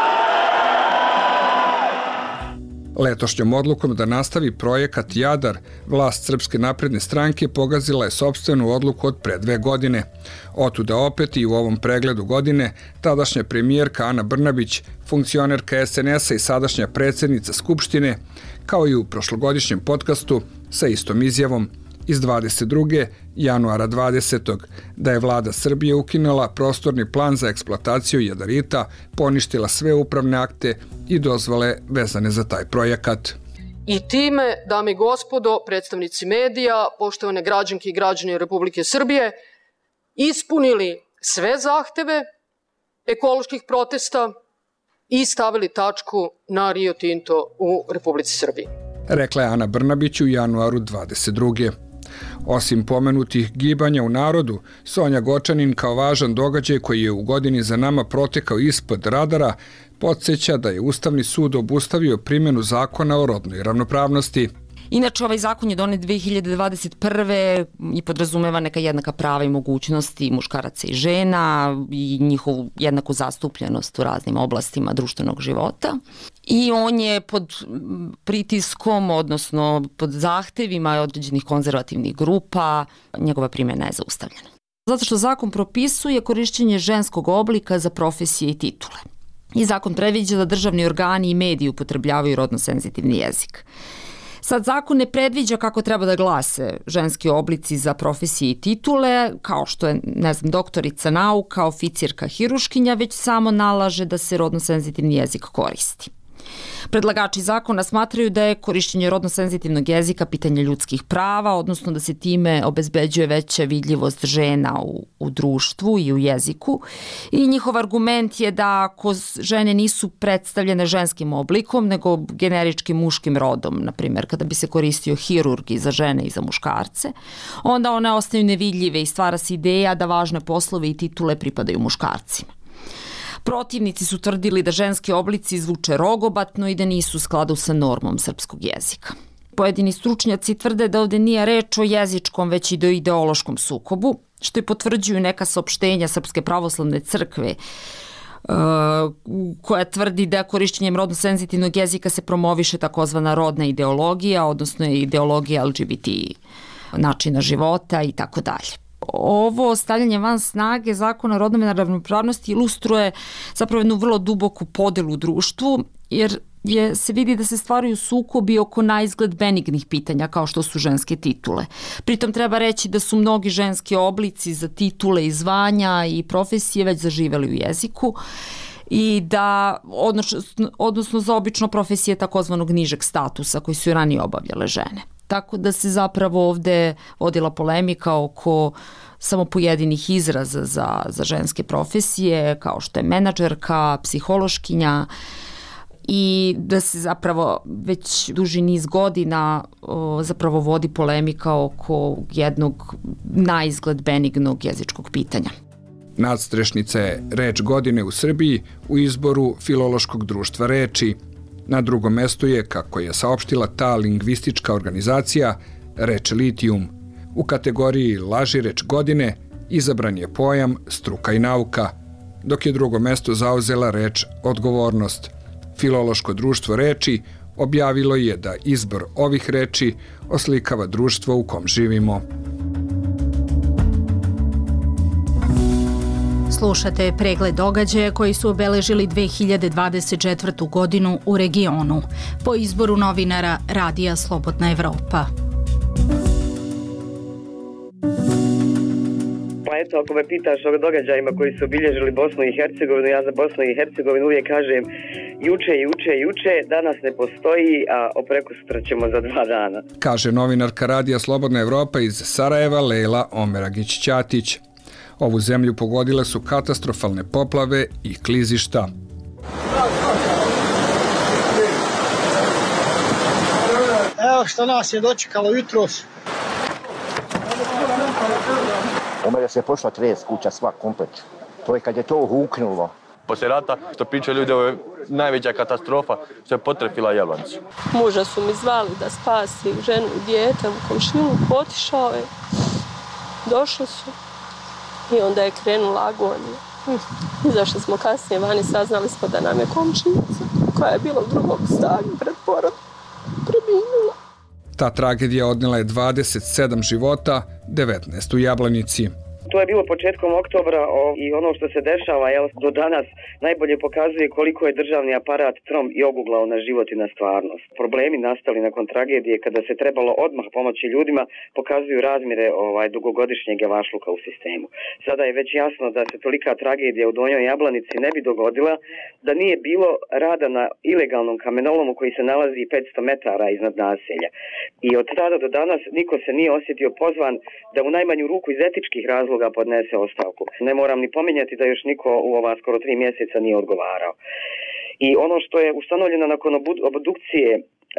[SPEAKER 10] Letošnjom odlukom da nastavi projekat Jadar, vlast Srpske napredne stranke pogazila je sopstvenu odluku od pre dve godine. Otuda opet i u ovom pregledu godine tadašnja premijerka Ana Brnabić, funkcionerka es en es a i sadašnja predsjednica Skupštine, kao i u prošlogodišnjem podcastu sa istom izjavom iz dvadeset druge januara dvadesetog da je vlada Srbije ukinula prostorni plan za eksploataciju jadarita, poništila sve upravne akte i dozvole vezane za taj projekat.
[SPEAKER 17] I time, dame i gospodo, predstavnici medija, poštovane građanke i građani Republike Srbije, ispunili sve zahteve ekoloških protesta i stavili tačku na Rio Tinto u Republici Srbiji.
[SPEAKER 10] Rekla je Ana Brnabić u januaru dvadeset druge Osim pomenutih gibanja u narodu, Sonja Gočanin kao važan događaj koji je u godini za nama protekao ispod radara, podsjeća da je Ustavni sud obustavio primjenu zakona o rodnoj ravnopravnosti.
[SPEAKER 11] Inače, ovaj zakon je donet dve hiljade dvadeset prve i podrazumeva neka jednaka prava i mogućnosti muškaraca i žena i njihovu jednaku zastupljenost u raznim oblastima društvenog života. I on je pod pritiskom, odnosno pod zahtevima određenih konzervativnih grupa, njegova primjena je zaustavljena. Zato što zakon propisuje korišćenje ženskog oblika za profesije i titule. I zakon predviđa da državni organi i mediji upotrebljavaju rodno senzitivni jezik. Sad, zakon ne predviđa kako treba da glase ženski oblici za profesije i titule, kao što je, ne znam, doktorica nauka, oficirka, hiruškinja, već samo nalaže da se rodno senzitivni jezik koristi. Predlagači zakona smatraju da je korišćenje rodno senzitivnog jezika pitanje ljudskih prava, odnosno da se time obezbeđuje veća vidljivost žena u, u društvu i u jeziku. I njihov argument je da ako žene nisu predstavljene ženskim oblikom, nego generičkim muškim rodom, na primjer kada bi se koristio hirurg i za žene i za muškarce, onda one ostaju nevidljive i stvara se ideja da važne poslove i titule pripadaju muškarcima. Protivnici su tvrdili da ženski oblici zvuče rogobatno i da nisu u skladu sa normom srpskog jezika. Pojedini stručnjaci tvrde da ovde nije reč o jezičkom, već i do ideološkom sukobu, što i potvrđuju neka saopštenja Srpske pravoslavne crkve, koja tvrdi da korišćenjem rodno senzitivnog jezika se promoviše takozvana rodna ideologija, odnosno ideologija el ge be te načina života i tako dalje. Ovo stavljanje van snage zakona o rodnoj ravnopravnosti ilustruje zapravo jednu vrlo duboku podelu u društvu, jer je, se vidi da se stvaraju sukobi oko naizgled benignih pitanja kao što su ženske titule. Pritom treba reći da su mnogi ženski oblici za titule i zvanja i profesije već zaživeli u jeziku i da, odnosno, odnosno za obično profesije takozvanog nižeg statusa koji su i ranije obavljale žene. Tako da se zapravo ovde vodila polemika oko samo pojedinih izraza za, za ženske profesije, kao što je menadžerka, psihološkinja, i da se zapravo već duži niz godina o, zapravo vodi polemika oko jednog naizgled benignog jezičkog pitanja.
[SPEAKER 10] Nadstrešnica je reč godine u Srbiji u izboru Filološkog društva reči. Na drugom mestu je, kako je saopštila ta lingvistička organizacija, reč litijum. U kategoriji laži reč godine izabran je pojam struka i nauka. dok je drugo mesto zauzela reč odgovornost. Filološko društvo reči objavilo je da izbor ovih reči oslikava društvo u kom živimo.
[SPEAKER 18] Slušate pregled događaja koji su obeležili dve hiljade dvadeset četvrtu. godinu u regionu po izboru novinara Radija Slobodna Evropa.
[SPEAKER 19] Pa eto, ako me pitaš o događajima koji su obilježili Bosnu i Hercegovinu, ja za Bosnu i Hercegovinu uvijek kažem juče, juče, juče, danas ne postoji, a prekosutra ćemo za dva dana.
[SPEAKER 10] Kaže novinarka Radija Slobodna Evropa iz Sarajeva Lejla Omeragić-Ćatić. Ovu zemlju pogodile su katastrofalne poplave i klizišta.
[SPEAKER 20] Evo što nas je dočekalo jutros.
[SPEAKER 8] U mene se pošla tres kuća, sva komplet. To je kad je to huknulo.
[SPEAKER 21] Poslije rata, što pričaju ljudi, ovo je najveća katastrofa što je potrefila Jablanicu.
[SPEAKER 22] Muža su mi zvali da spasi ženu i dijete u komšiluk, otišao je. Došli su i onda je krenula agonija. Izašli smo kasnije vani, saznali smo da nam je komšinica, koja je bila u drugom stanju pred porodom, preminula.
[SPEAKER 10] Ta tragedija odnela je dvadeset sedam života, devetnaest u Jablanici.
[SPEAKER 19] To je bilo početkom oktobra i ono što se dešava jel, do danas najbolje pokazuje koliko je državni aparat trom i oguglao na život i na stvarnost. Problemi nastali nakon tragedije kada se trebalo odmah pomoći ljudima pokazuju razmjere ovaj, dugogodišnjeg javašluka u sistemu. Sada je već jasno da se tolika tragedija u Donjoj Jablanici ne bi dogodila da nije bilo rada na ilegalnom kamenolomu koji se nalazi petsto metara iznad naselja. I od tada do danas niko se nije osjetio pozvan da u najmanju ruku iz etičkih razloga podnese ostavku. Ne moram ni pominjati da još niko u ova skoro tri mjeseca nije odgovarao. I ono što je ustanovljeno nakon obdukcije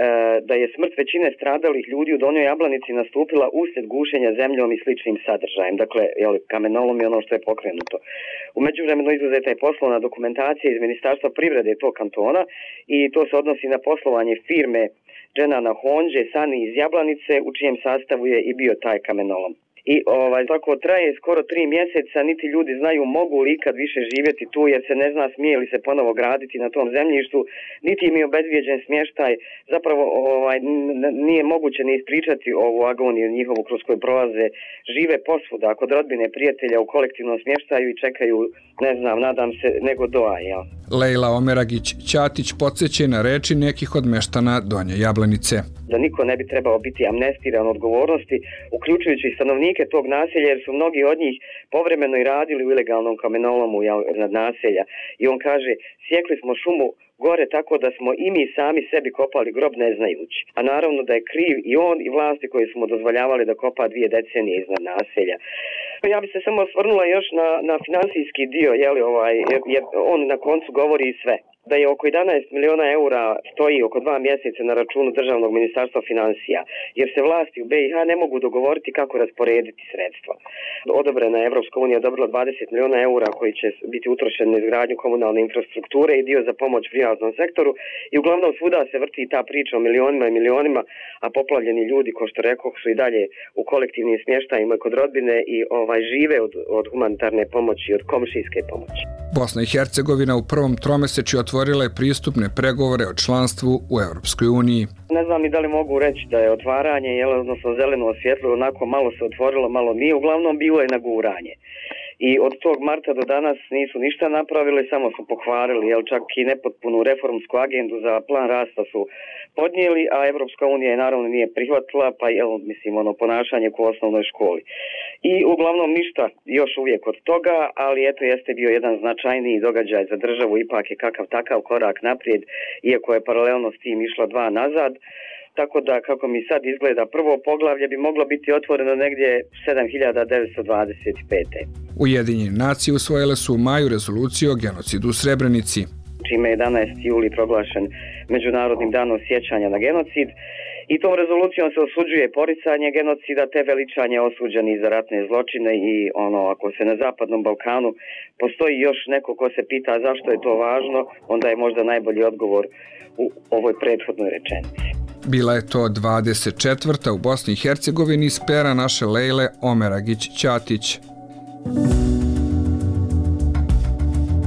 [SPEAKER 19] da je smrt većine stradalih ljudi u Donjoj Jablanici nastupila uslijed gušenja zemljom i sličnim sadržajem. Dakle, jel, kamenolom je ono što je pokrenuto. U međuvremenu izuzeta je poslovna dokumentacija iz Ministarstva privrede tog kantona i to se odnosi na poslovanje firme Dženana Honđe, Sani iz Jablanice, u čijem sastavu je i bio taj kamenolom. I ovaj, tako traje skoro tri mjeseca, niti ljudi znaju mogu li ikad više živjeti tu jer se ne zna smije li se ponovo graditi na tom zemljištu, niti im je obezvijeđen smještaj, zapravo ovaj, nije moguće ni ispričati ovu agoniju njihovu kroz koju prolaze, žive posvuda kod rodbine, prijatelja u kolektivnom smještaju i čekaju, ne znam, nadam se, nego doa, jel?
[SPEAKER 10] Lejla Omeragić-Ćatić podsjeća na reči nekih od meštana Donje Jablanice.
[SPEAKER 19] Da niko ne bi trebao biti amnestiran odgovornosti, uključujući i stanovnike tog naselja, jer su mnogi od njih povremeno i radili u ilegalnom kamenolomu nad naselja. I on kaže, sjekli smo šumu gore tako da smo i mi sami sebi kopali grob ne znajući. A naravno da je kriv i on i vlasti koji su mu dozvoljavali da kopa dvije decenije iznad naselja. Ja bi se samo osvrnula još na, na finansijski dio, jeli, ovaj, jer on na koncu govori sve. Da je oko jedanaest miliona eura stoji oko dva mjeseca na računu Državnog ministarstva financija, jer se vlasti u B i H ne mogu dogovoriti kako rasporediti sredstva. Odobrena je Evropska unija odobrila dvadeset miliona eura koji će biti utrošeni na izgradnju komunalne infrastrukture i dio za pomoć privatnom sektoru i uglavnom svuda se vrti ta priča o milionima i milionima, a poplavljeni ljudi, ko što rekoh, su i dalje u kolektivnim smještajima kod rodbine i ovaj žive od, od humanitarne pomoći i od komšijske pomoći.
[SPEAKER 10] Bosna i Hercegovina u prvom tromesečju otvorila je pristupne pregovore o članstvu u Europskoj uniji.
[SPEAKER 19] Ne znam ni da li mogu reći da je otvaranje, jel, odnosno zeleno osvjetlo, onako malo se otvorilo, malo nije, uglavnom bilo je naguranje. I od tog marta do danas nisu ništa napravili, samo su pohvalili, jel, čak i nepotpunu reformsku agendu za plan rasta su podnijeli, a Evropska unija je naravno nije prihvatila, pa jel, mislim, ono ponašanje u osnovnoj školi. I uglavnom ništa još uvijek od toga, ali eto jeste bio jedan značajniji događaj za državu, ipak je kakav takav korak naprijed, iako je paralelno s tim išla dva nazad. Tako da, kako mi sad izgleda, prvo poglavlje bi moglo biti otvoreno negdje sedam hiljada devetsto dvadeset pete.
[SPEAKER 10] Ujedinjene nacije usvojile su u maju rezoluciju o genocidu u Srebrenici.
[SPEAKER 19] Čime je jedanaesti juli proglašen Međunarodnim danom sjećanja na genocid. I tom rezolucijom se osuđuje poricanje genocida te veličanje osuđenih za ratne zločine i ono, ako se na Zapadnom Balkanu postoji još neko ko se pita zašto je to važno, onda je možda najbolji odgovor u ovoj prethodnoj rečenici.
[SPEAKER 10] Bila je to dvadeset četvrta u Bosni i Hercegovini iz pera naše Lejle Omeragić-Ćatić.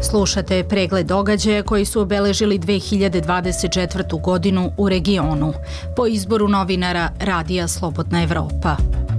[SPEAKER 18] Slušate pregled događaja koji su obeležili dve hiljade dvadeset četvrtu. godinu u regionu, po izboru novinara Radija Slobodna Evropa.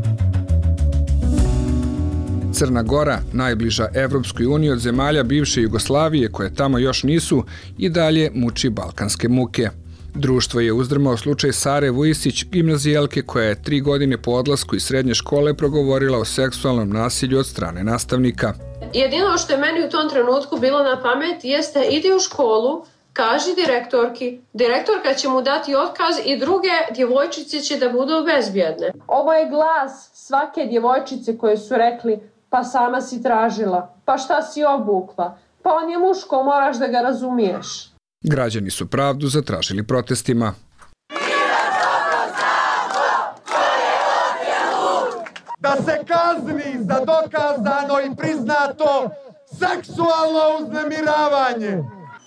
[SPEAKER 10] Crna Gora, najbliža Evropskoj uniji od zemalja bivše Jugoslavije koje tamo još nisu, i dalje muči balkanske muke. Društvo je uzdrmao slučaj Sare Vujisić, gimnazijalke koja je tri godine po odlasku iz srednje škole progovorila o seksualnom nasilju od strane nastavnika.
[SPEAKER 5] Jedino što je meni u tom trenutku bilo na pamet jeste idi u školu, kaži direktorki, direktorka će mu dati otkaz i druge djevojčice će da budu bezbjedne. Ovo je glas svake djevojčice koje su rekli pa sama si tražila, pa šta si obukla, pa on je muško, moraš da ga razumiješ.
[SPEAKER 10] Građani su pravdu zatražili protestima.
[SPEAKER 7] Da se kazni za dokazano i priznato seksualno uznemiravanje.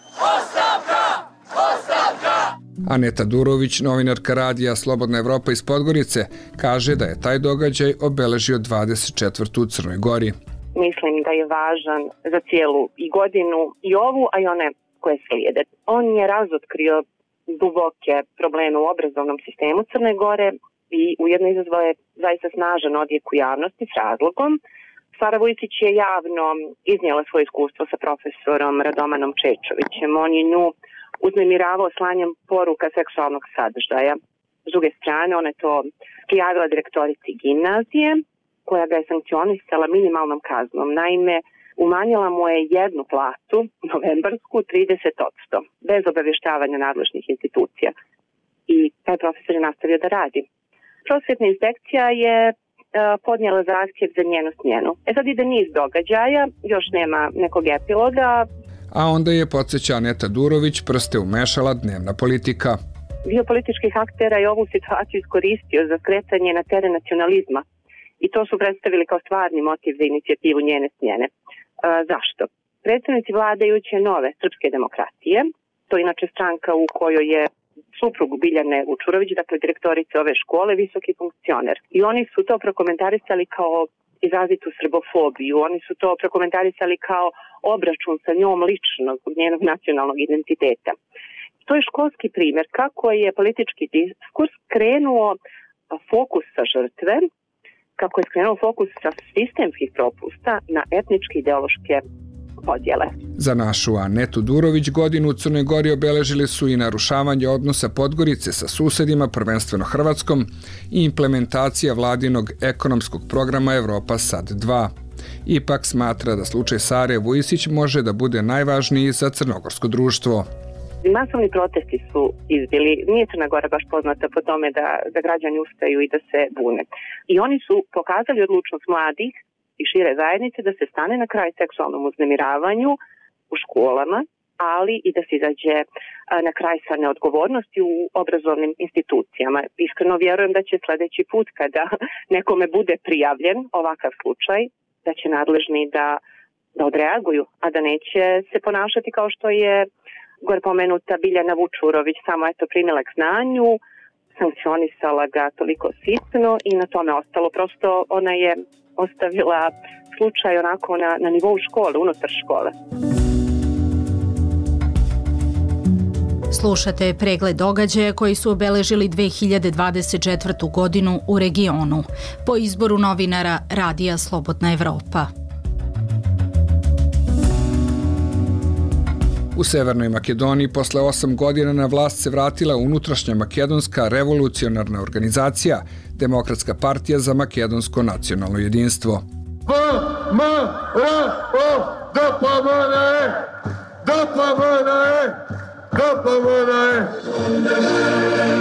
[SPEAKER 7] Ostavka! Ostavka!
[SPEAKER 10] Aneta Durović, novinarka Radija Slobodna Evropa iz Podgorice, kaže da je taj događaj obeležio dvadeset četvrtu u Crnoj Gori.
[SPEAKER 9] Mislim da je važan za cijelu i godinu i ovu, a i one koje slijede. On je razotkrio duboke probleme u obrazovnom sistemu Crne Gore i ujedno izazvao je zaista snažan odjek u javnosti s razlogom. Sara Vujisić je javno iznijela svoje iskustvo sa profesorom Radomanom Čečovićem. On je nju uznemiravao slanjem poruka seksualnog sadržaja. S druge strane, ona je to prijavila direktorici gimnazije, koja ga je sankcionisala minimalnom kaznom. Naime, umanjila mu je jednu platu, novembarsku, trideset posto, bez obavještavanja nadležnih institucija. I taj profesor je nastavio da radi. Prosvjetna inspekcija je podnijela zahtjev za njenu smjenu. E sad ide niz događaja, još nema nekog epiloga.
[SPEAKER 10] A onda je, podsjeća Aneta Durović, prste umešala dnevna politika.
[SPEAKER 9] Dio političkih aktera je ovu situaciju iskoristio za skretanje na teren nacionalizma i to su predstavili kao stvarni motiv za inicijativu njene smjene. E, zašto? Predstavnici vladajuće nove srpske demokratije, to je inače stranka u kojoj je suprug Biljane Vučurović, dakle direktorice ove škole, visoki funkcioner. I oni su to prokomentarisali kao izrazitu srbofobiju, oni su to prokomentarisali kao obračun sa njom lično zbog njenog nacionalnog identiteta. To je školski primjer kako je politički diskurs krenuo fokus sa žrtve, kako je skrenuo fokus sa sistemskih propusta na etničke ideološke podjele.
[SPEAKER 10] Za našu Anetu Durović godinu u Crnoj Gori obeležili su i narušavanje odnosa Podgorice sa susedima, prvenstveno Hrvatskom, i implementacija vladinog ekonomskog programa Evropa Sad dva. Ipak smatra da slučaj Sare Vujisić može da bude najvažniji za crnogorsko društvo.
[SPEAKER 9] Masovni protesti su izbili, nije Crna Gora baš poznata po tome da, da građani ustaju i da se bune. I oni su pokazali odlučnost mladih i šire zajednice da se stane na kraj seksualnom uznemiravanju u školama, ali i da se izađe na kraj sa neodgovornosti u obrazovnim institucijama. Iskreno vjerujem da će sljedeći put kada nekome bude prijavljen ovakav slučaj, da će nadležni da, da odreaguju, a da neće se ponašati kao što je gore pomenuta Biljana Vučurović, samo eto primila k znanju, sankcionisala ga toliko sitno i na tome ostalo. Prosto ona je ostavila slučaj onako na, na nivou škole, unutar škole.
[SPEAKER 18] Slušate pregled događaja koji su obeležili dve hiljade dvadeset četvrtu. godinu u regionu, po izboru novinara Radija Slobodna Evropa.
[SPEAKER 10] U Severnoj Makedoniji posle osam godina na vlast se vratila unutrašnja makedonska revolucionarna organizacija, Demokratska partija za makedonsko nacionalno jedinstvo.
[SPEAKER 7] P, M, R, O, D, P, M, N, E, D, P, M, N, E, D, P, M, N, E.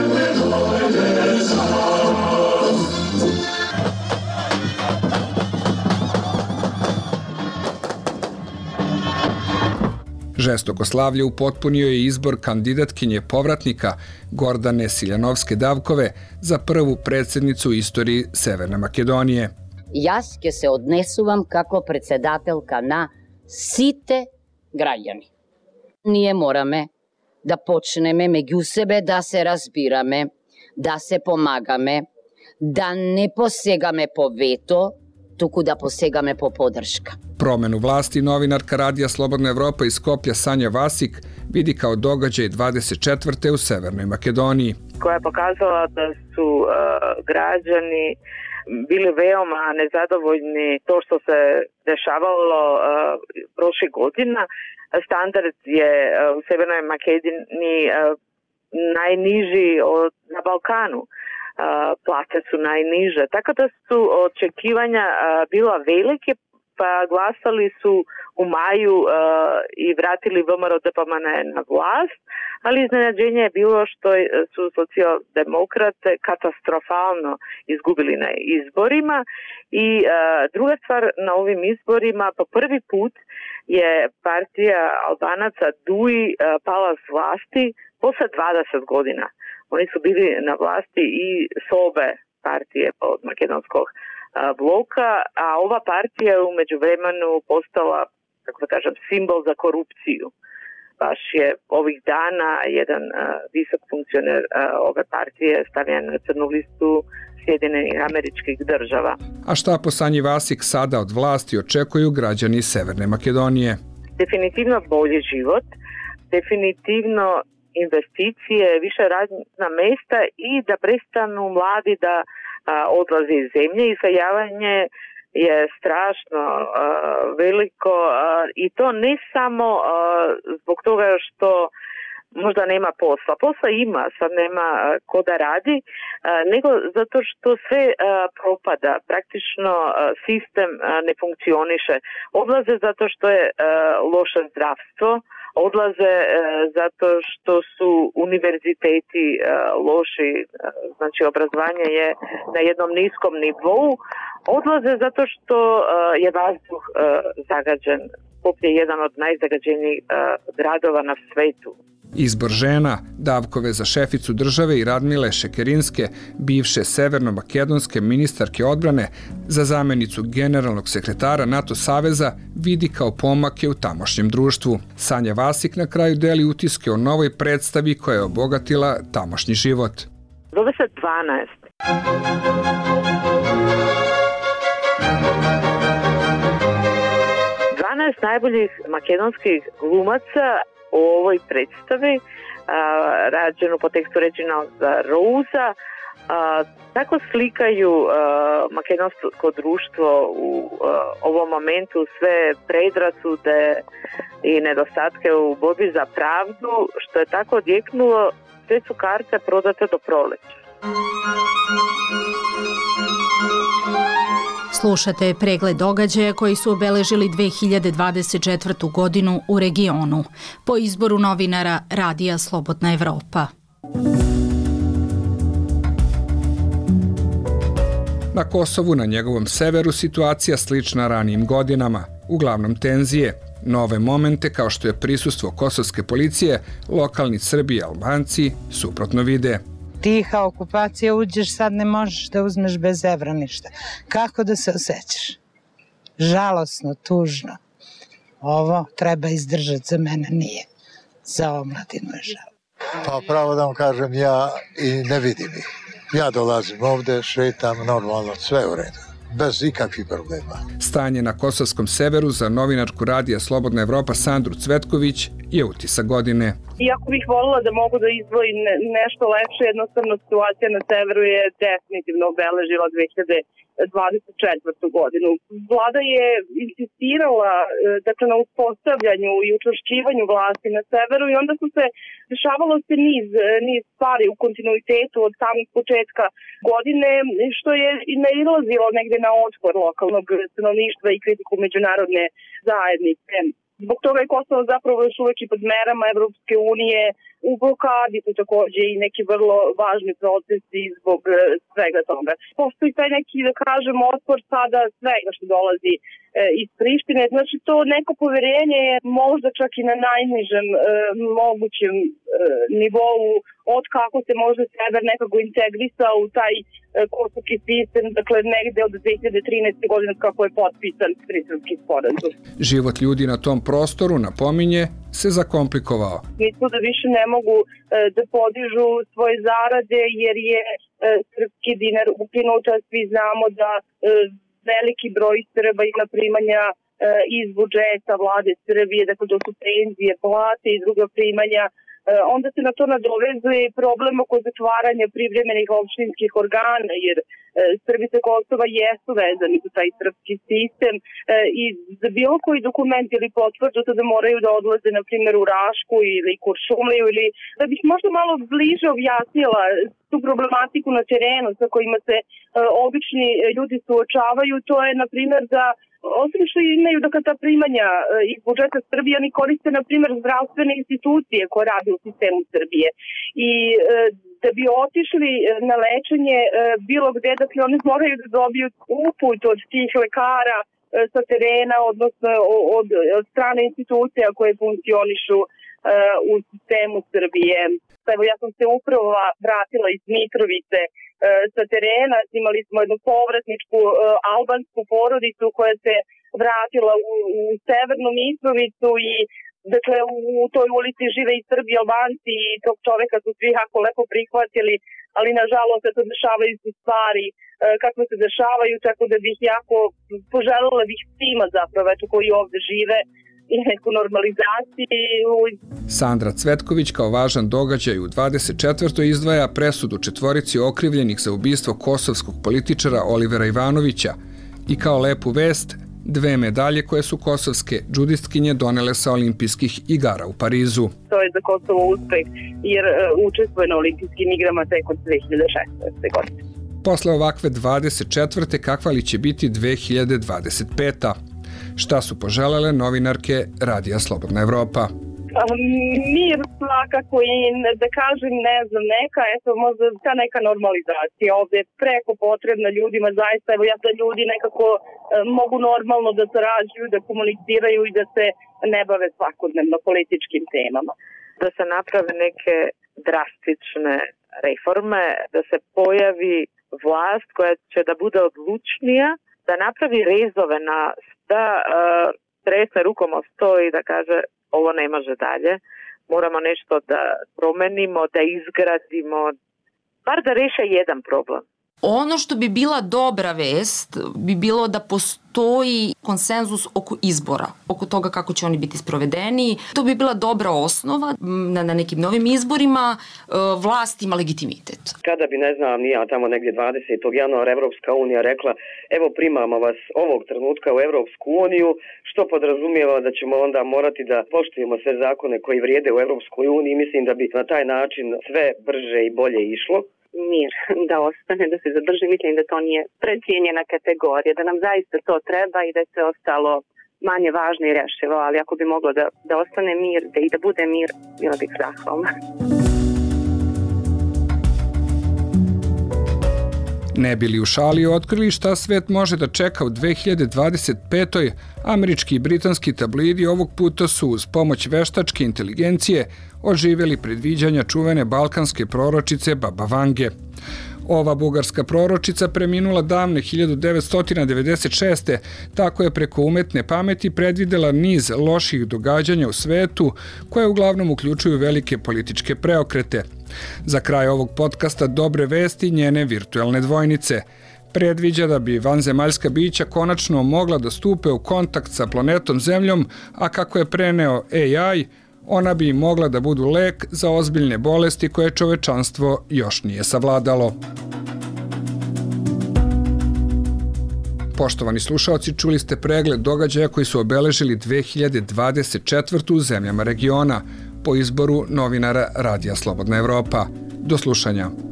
[SPEAKER 10] Žestoko slavlje upotpunio je izbor kandidatkinje povratnika Gordane Siljanovske-Davkove za prvu predsjednicu u istoriji Severne Makedonije.
[SPEAKER 6] Jaz ќе se odnesuvam kako predsedatelka na site građani. Nije morame da počneme među sebe da se razbirame, da se pomagame, da ne posegame po veto, tuku da posegame po podrška.
[SPEAKER 10] Promenu vlasti novinarka Radija Slobodna Evropa iz Skoplja Sanja Vasik vidi kao događaj dvadeset četvrte u Severnoj Makedoniji.
[SPEAKER 3] Koja je pokazala da su uh, građani bili veoma nezadovoljni to što se dešavalo uh, prošlih godina. Standard je uh, u Severnoj Makedoniji uh, najniži od, na Balkanu. Uh, plate su najniže. Tako da su očekivanja uh, bila velike, pa glasali su u maju uh, i vratili V M R O D P M N na vlast, ali iznenađenje je bilo što su socijaldemokrate katastrofalno izgubili na izborima i uh, druga stvar, na ovim izborima po prvi put je partija Albanaca D U I uh, pala s vlasti posle dvadeset godina. Oni su bili na vlasti i s obe partije od makedonskog bloka, a ova partija je u međuvremenu postala, kako da kažem, simbol za korupciju. Baš je ovih dana jedan uh, visok funkcioner uh, ove partije stavljen na crnu listu Sjedinjenih Američkih Država.
[SPEAKER 10] A šta po Sanji Vasik sada od vlasti očekuju građani Severne Makedonije?
[SPEAKER 3] Definitivno bolji život, definitivno investicije, više radna mesta i da prestanu mladi da a, odlaze iz zemlje. Iseljavanje je strašno a, veliko a, i to ne samo a, zbog toga što možda nema posla. Posla ima, sad nema a, ko da radi, a, nego zato što sve a, propada. Praktično a, sistem a, ne funkcioniše. Odlaze zato što je a, loše zdravstvo, odlaze e, zato što su univerziteti e, loši, e, znači obrazovanje je na jednom niskom nivou, odlaze zato što e, je vazduh e, zagađen. Skopje je jedan od najzagađenijih e, gradova na svetu.
[SPEAKER 10] Izbor žena, Davkove za šeficu države i Radmile Šekerinske, bivše severno-makedonske ministarke odbrane, za zamenicu generalnog sekretara NATO saveza, vidi kao pomake u tamošnjem društvu. Sanja Vasik na kraju deli utiske o novoj predstavi koja je obogatila tamošnji život.
[SPEAKER 3] Zove se dvanaest. dvanaest najboljih makedonskih glumaca u ovoj predstavi, uh, rađenu po tekstu Reginalda Rousa, uh, tako slikaju uh, makedonsko društvo u uh, ovom momentu, sve predrasude i nedostatke u borbi za pravdu, što je tako odjeknulo, sve su karte prodate do proleća.
[SPEAKER 18] Slušate pregled događaja koji su obeležili dve hiljade dvadeset četvrtu. godinu u regionu, po izboru novinara Radija Slobodna Evropa.
[SPEAKER 10] Na Kosovu, na njegovom severu, situacija slična ranijim godinama, uglavnom tenzije. Nove momente, kao što je prisustvo kosovske policije, lokalni Srbi i Albanci suprotno vide.
[SPEAKER 4] Tiha okupacija, uđeš, sad ne možeš da uzmeš bez evra ništa. Kako da se osjećaš? Žalosno, tužno. Ovo treba izdržati, za mene nije. Za omladinu je žal.
[SPEAKER 23] Pa pravo da vam kažem, ja i ne vidim ih. Ja dolazim ovde, šetam normalno, sve u redu. Bez ikakvih problema.
[SPEAKER 10] Stanje na kosovskom severu za novinarku Radija Slobodna Evropa Sandru Cvetković je utisak godine.
[SPEAKER 24] Iako bih volila da mogu da izdvojim nešto lepše, jednostavno situacija na severu je definitivno obeležila dve hiljade dvadeset četvrtu. godinu. Vlada je insistirala dakle, na uspostavljanju i učvršćivanju vlasti na severu i onda su se dešavalo se niz, niz stvari u kontinuitetu od samog početka godine, što je i nailazilo negde na otpor lokalnog stanovništva i kritiku međunarodne zajednice. Zbog toga je Kosovo zapravo još uvek i pod merama Evropske unije, u blokadi su takođe i neki vrlo važni procesi zbog svega toga. Postoji taj neki, da kažem, otpor sada svega što dolazi e, iz Prištine. Znači to neko poverenje je možda čak i na najnižem e, mogućem e, nivou od kako se možda sever nekako integrisao u taj e, kosovski sistem, dakle negde od dve hiljade trinaeste. godine kako je potpisan Briselski sporazum.
[SPEAKER 10] Život ljudi na tom prostoru, napominje, se zakomplikovao.
[SPEAKER 24] Mislim da više ne mogu e, da podižu svoje zarade jer je e, srpski dinar ukinut, a svi znamo da e, veliki broj Srba ima primanja iz budžeta vlade Srbije, dakle to su penzije, plate i druga primanja. Onda se na to nadovezuje problem oko zatvaranja privremenih opštinskih organa, jer Srbi sa Kosova jesu vezani za taj srpski sistem i za bilo koji dokument ili potvrdu da moraju da odlaze, na primjer, u Rašku ili Kuršumliju, ili da bih možda malo bliže objasnila tu problematiku na terenu sa kojima se obični ljudi suočavaju. To je, na primjer, da osim što imaju dakle ta primanja iz budžeta Srbije, oni koriste, na primjer, zdravstvene institucije koje rade u sistemu Srbije. I da bi otišli na lečenje bilo gde, dakle oni moraju da dobiju uput od tih lekara sa terena, odnosno od, od strane institucija koje funkcionišu u sistemu Srbije. Evo, ja sam se upravo vratila iz Mitrovice sa terena, imali smo jednu povratničku albansku porodicu koja se vratila u, u severnu Mitrovicu i dakle u toj ulici žive i Srbi, Albanci i tog čoveka su svi jako lepo prihvatili, ali nažalost se to dešavaju su stvari kako se dešavaju, tako da bih jako poželjela bih svima zapravo eto, koji ovde žive i neku normalizaciju.
[SPEAKER 10] Sandra Cvetković kao važan događaj u dvadeset četvrtoj izdvaja presudu četvorici okrivljenih za ubistvo kosovskog političara Olivera Ivanovića i kao lepu vest dve medalje koje su kosovske džudistkinje donele sa olimpijskih igara u Parizu.
[SPEAKER 24] To je za Kosovo uspeh jer učestvuje na olimpijskim igrama tek od dve hiljade šesnaeste. godine.
[SPEAKER 10] Posle ovakve dvadeset četvrte kakva li će biti dve hiljade dvadeset peta? Šta su poželele novinarke Radija Slobodna Evropa?
[SPEAKER 24] Mir svakako i da kažem, ne znam, neka, eto, možda ta neka normalizacija ovde je preko potrebna ljudima, zaista, evo ja da ljudi nekako e, mogu normalno da sarađuju, da komuniciraju i da se ne bave svakodnevno političkim temama.
[SPEAKER 3] Da se naprave neke drastične reforme, da se pojavi vlast koja će da bude odlučnija, da napravi rezove na da uh, tresne rukom o sto i da kaže ovo ne može dalje, moramo nešto da promenimo, da izgradimo, bar da reše jedan problem.
[SPEAKER 11] Ono što bi bila dobra vest bi bilo da postoji konsenzus oko izbora, oko toga kako će oni biti sprovedeni. To bi bila dobra osnova na, na nekim novim izborima, vlast ima legitimitet.
[SPEAKER 19] Kada bi, ne znam, nija tamo negdje dvadesetog januara Evropska unija rekla evo primamo vas ovog trenutka u Evropsku uniju, što podrazumijeva da ćemo onda morati da poštujemo sve zakone koji vrijede u Evropskoj uniji, mislim da bi na taj način sve brže i bolje išlo.
[SPEAKER 9] Mir da ostane, da se zadrži, mislim da to nije precijenjena kategorija, da nam zaista to treba i da se ostalo manje važno i rešivo, ali ako bi moglo da, da ostane mir, da i da bude mir, bila bih zahvalna.
[SPEAKER 10] Ne bili u šali otkrili šta svet može da čeka u dve hiljade dvadeset petoj, američki i britanski tabloidi ovog puta su uz pomoć veštačke inteligencije oživjeli predviđanja čuvene balkanske proročice Baba Vange. Ova bugarska proročica preminula davne hiljadu devetsto devedeset šeste. Tako je preko umetne pameti predvidela niz loših događanja u svetu koje uglavnom uključuju velike političke preokrete. Za kraj ovog podcasta dobre vesti njene virtualne dvojnice. Predviđa da bi vanzemaljska bića konačno mogla da stupe u kontakt sa planetom Zemljom, a kako je preneo A I, ona bi mogla da budu lek za ozbiljne bolesti koje čovečanstvo još nije savladalo. Poštovani slušaoci, čuli ste pregled događaja koji su obeležili dve hiljade dvadeset četvrtu u zemljama regiona po izboru novinara Radija Slobodna Evropa. Do slušanja.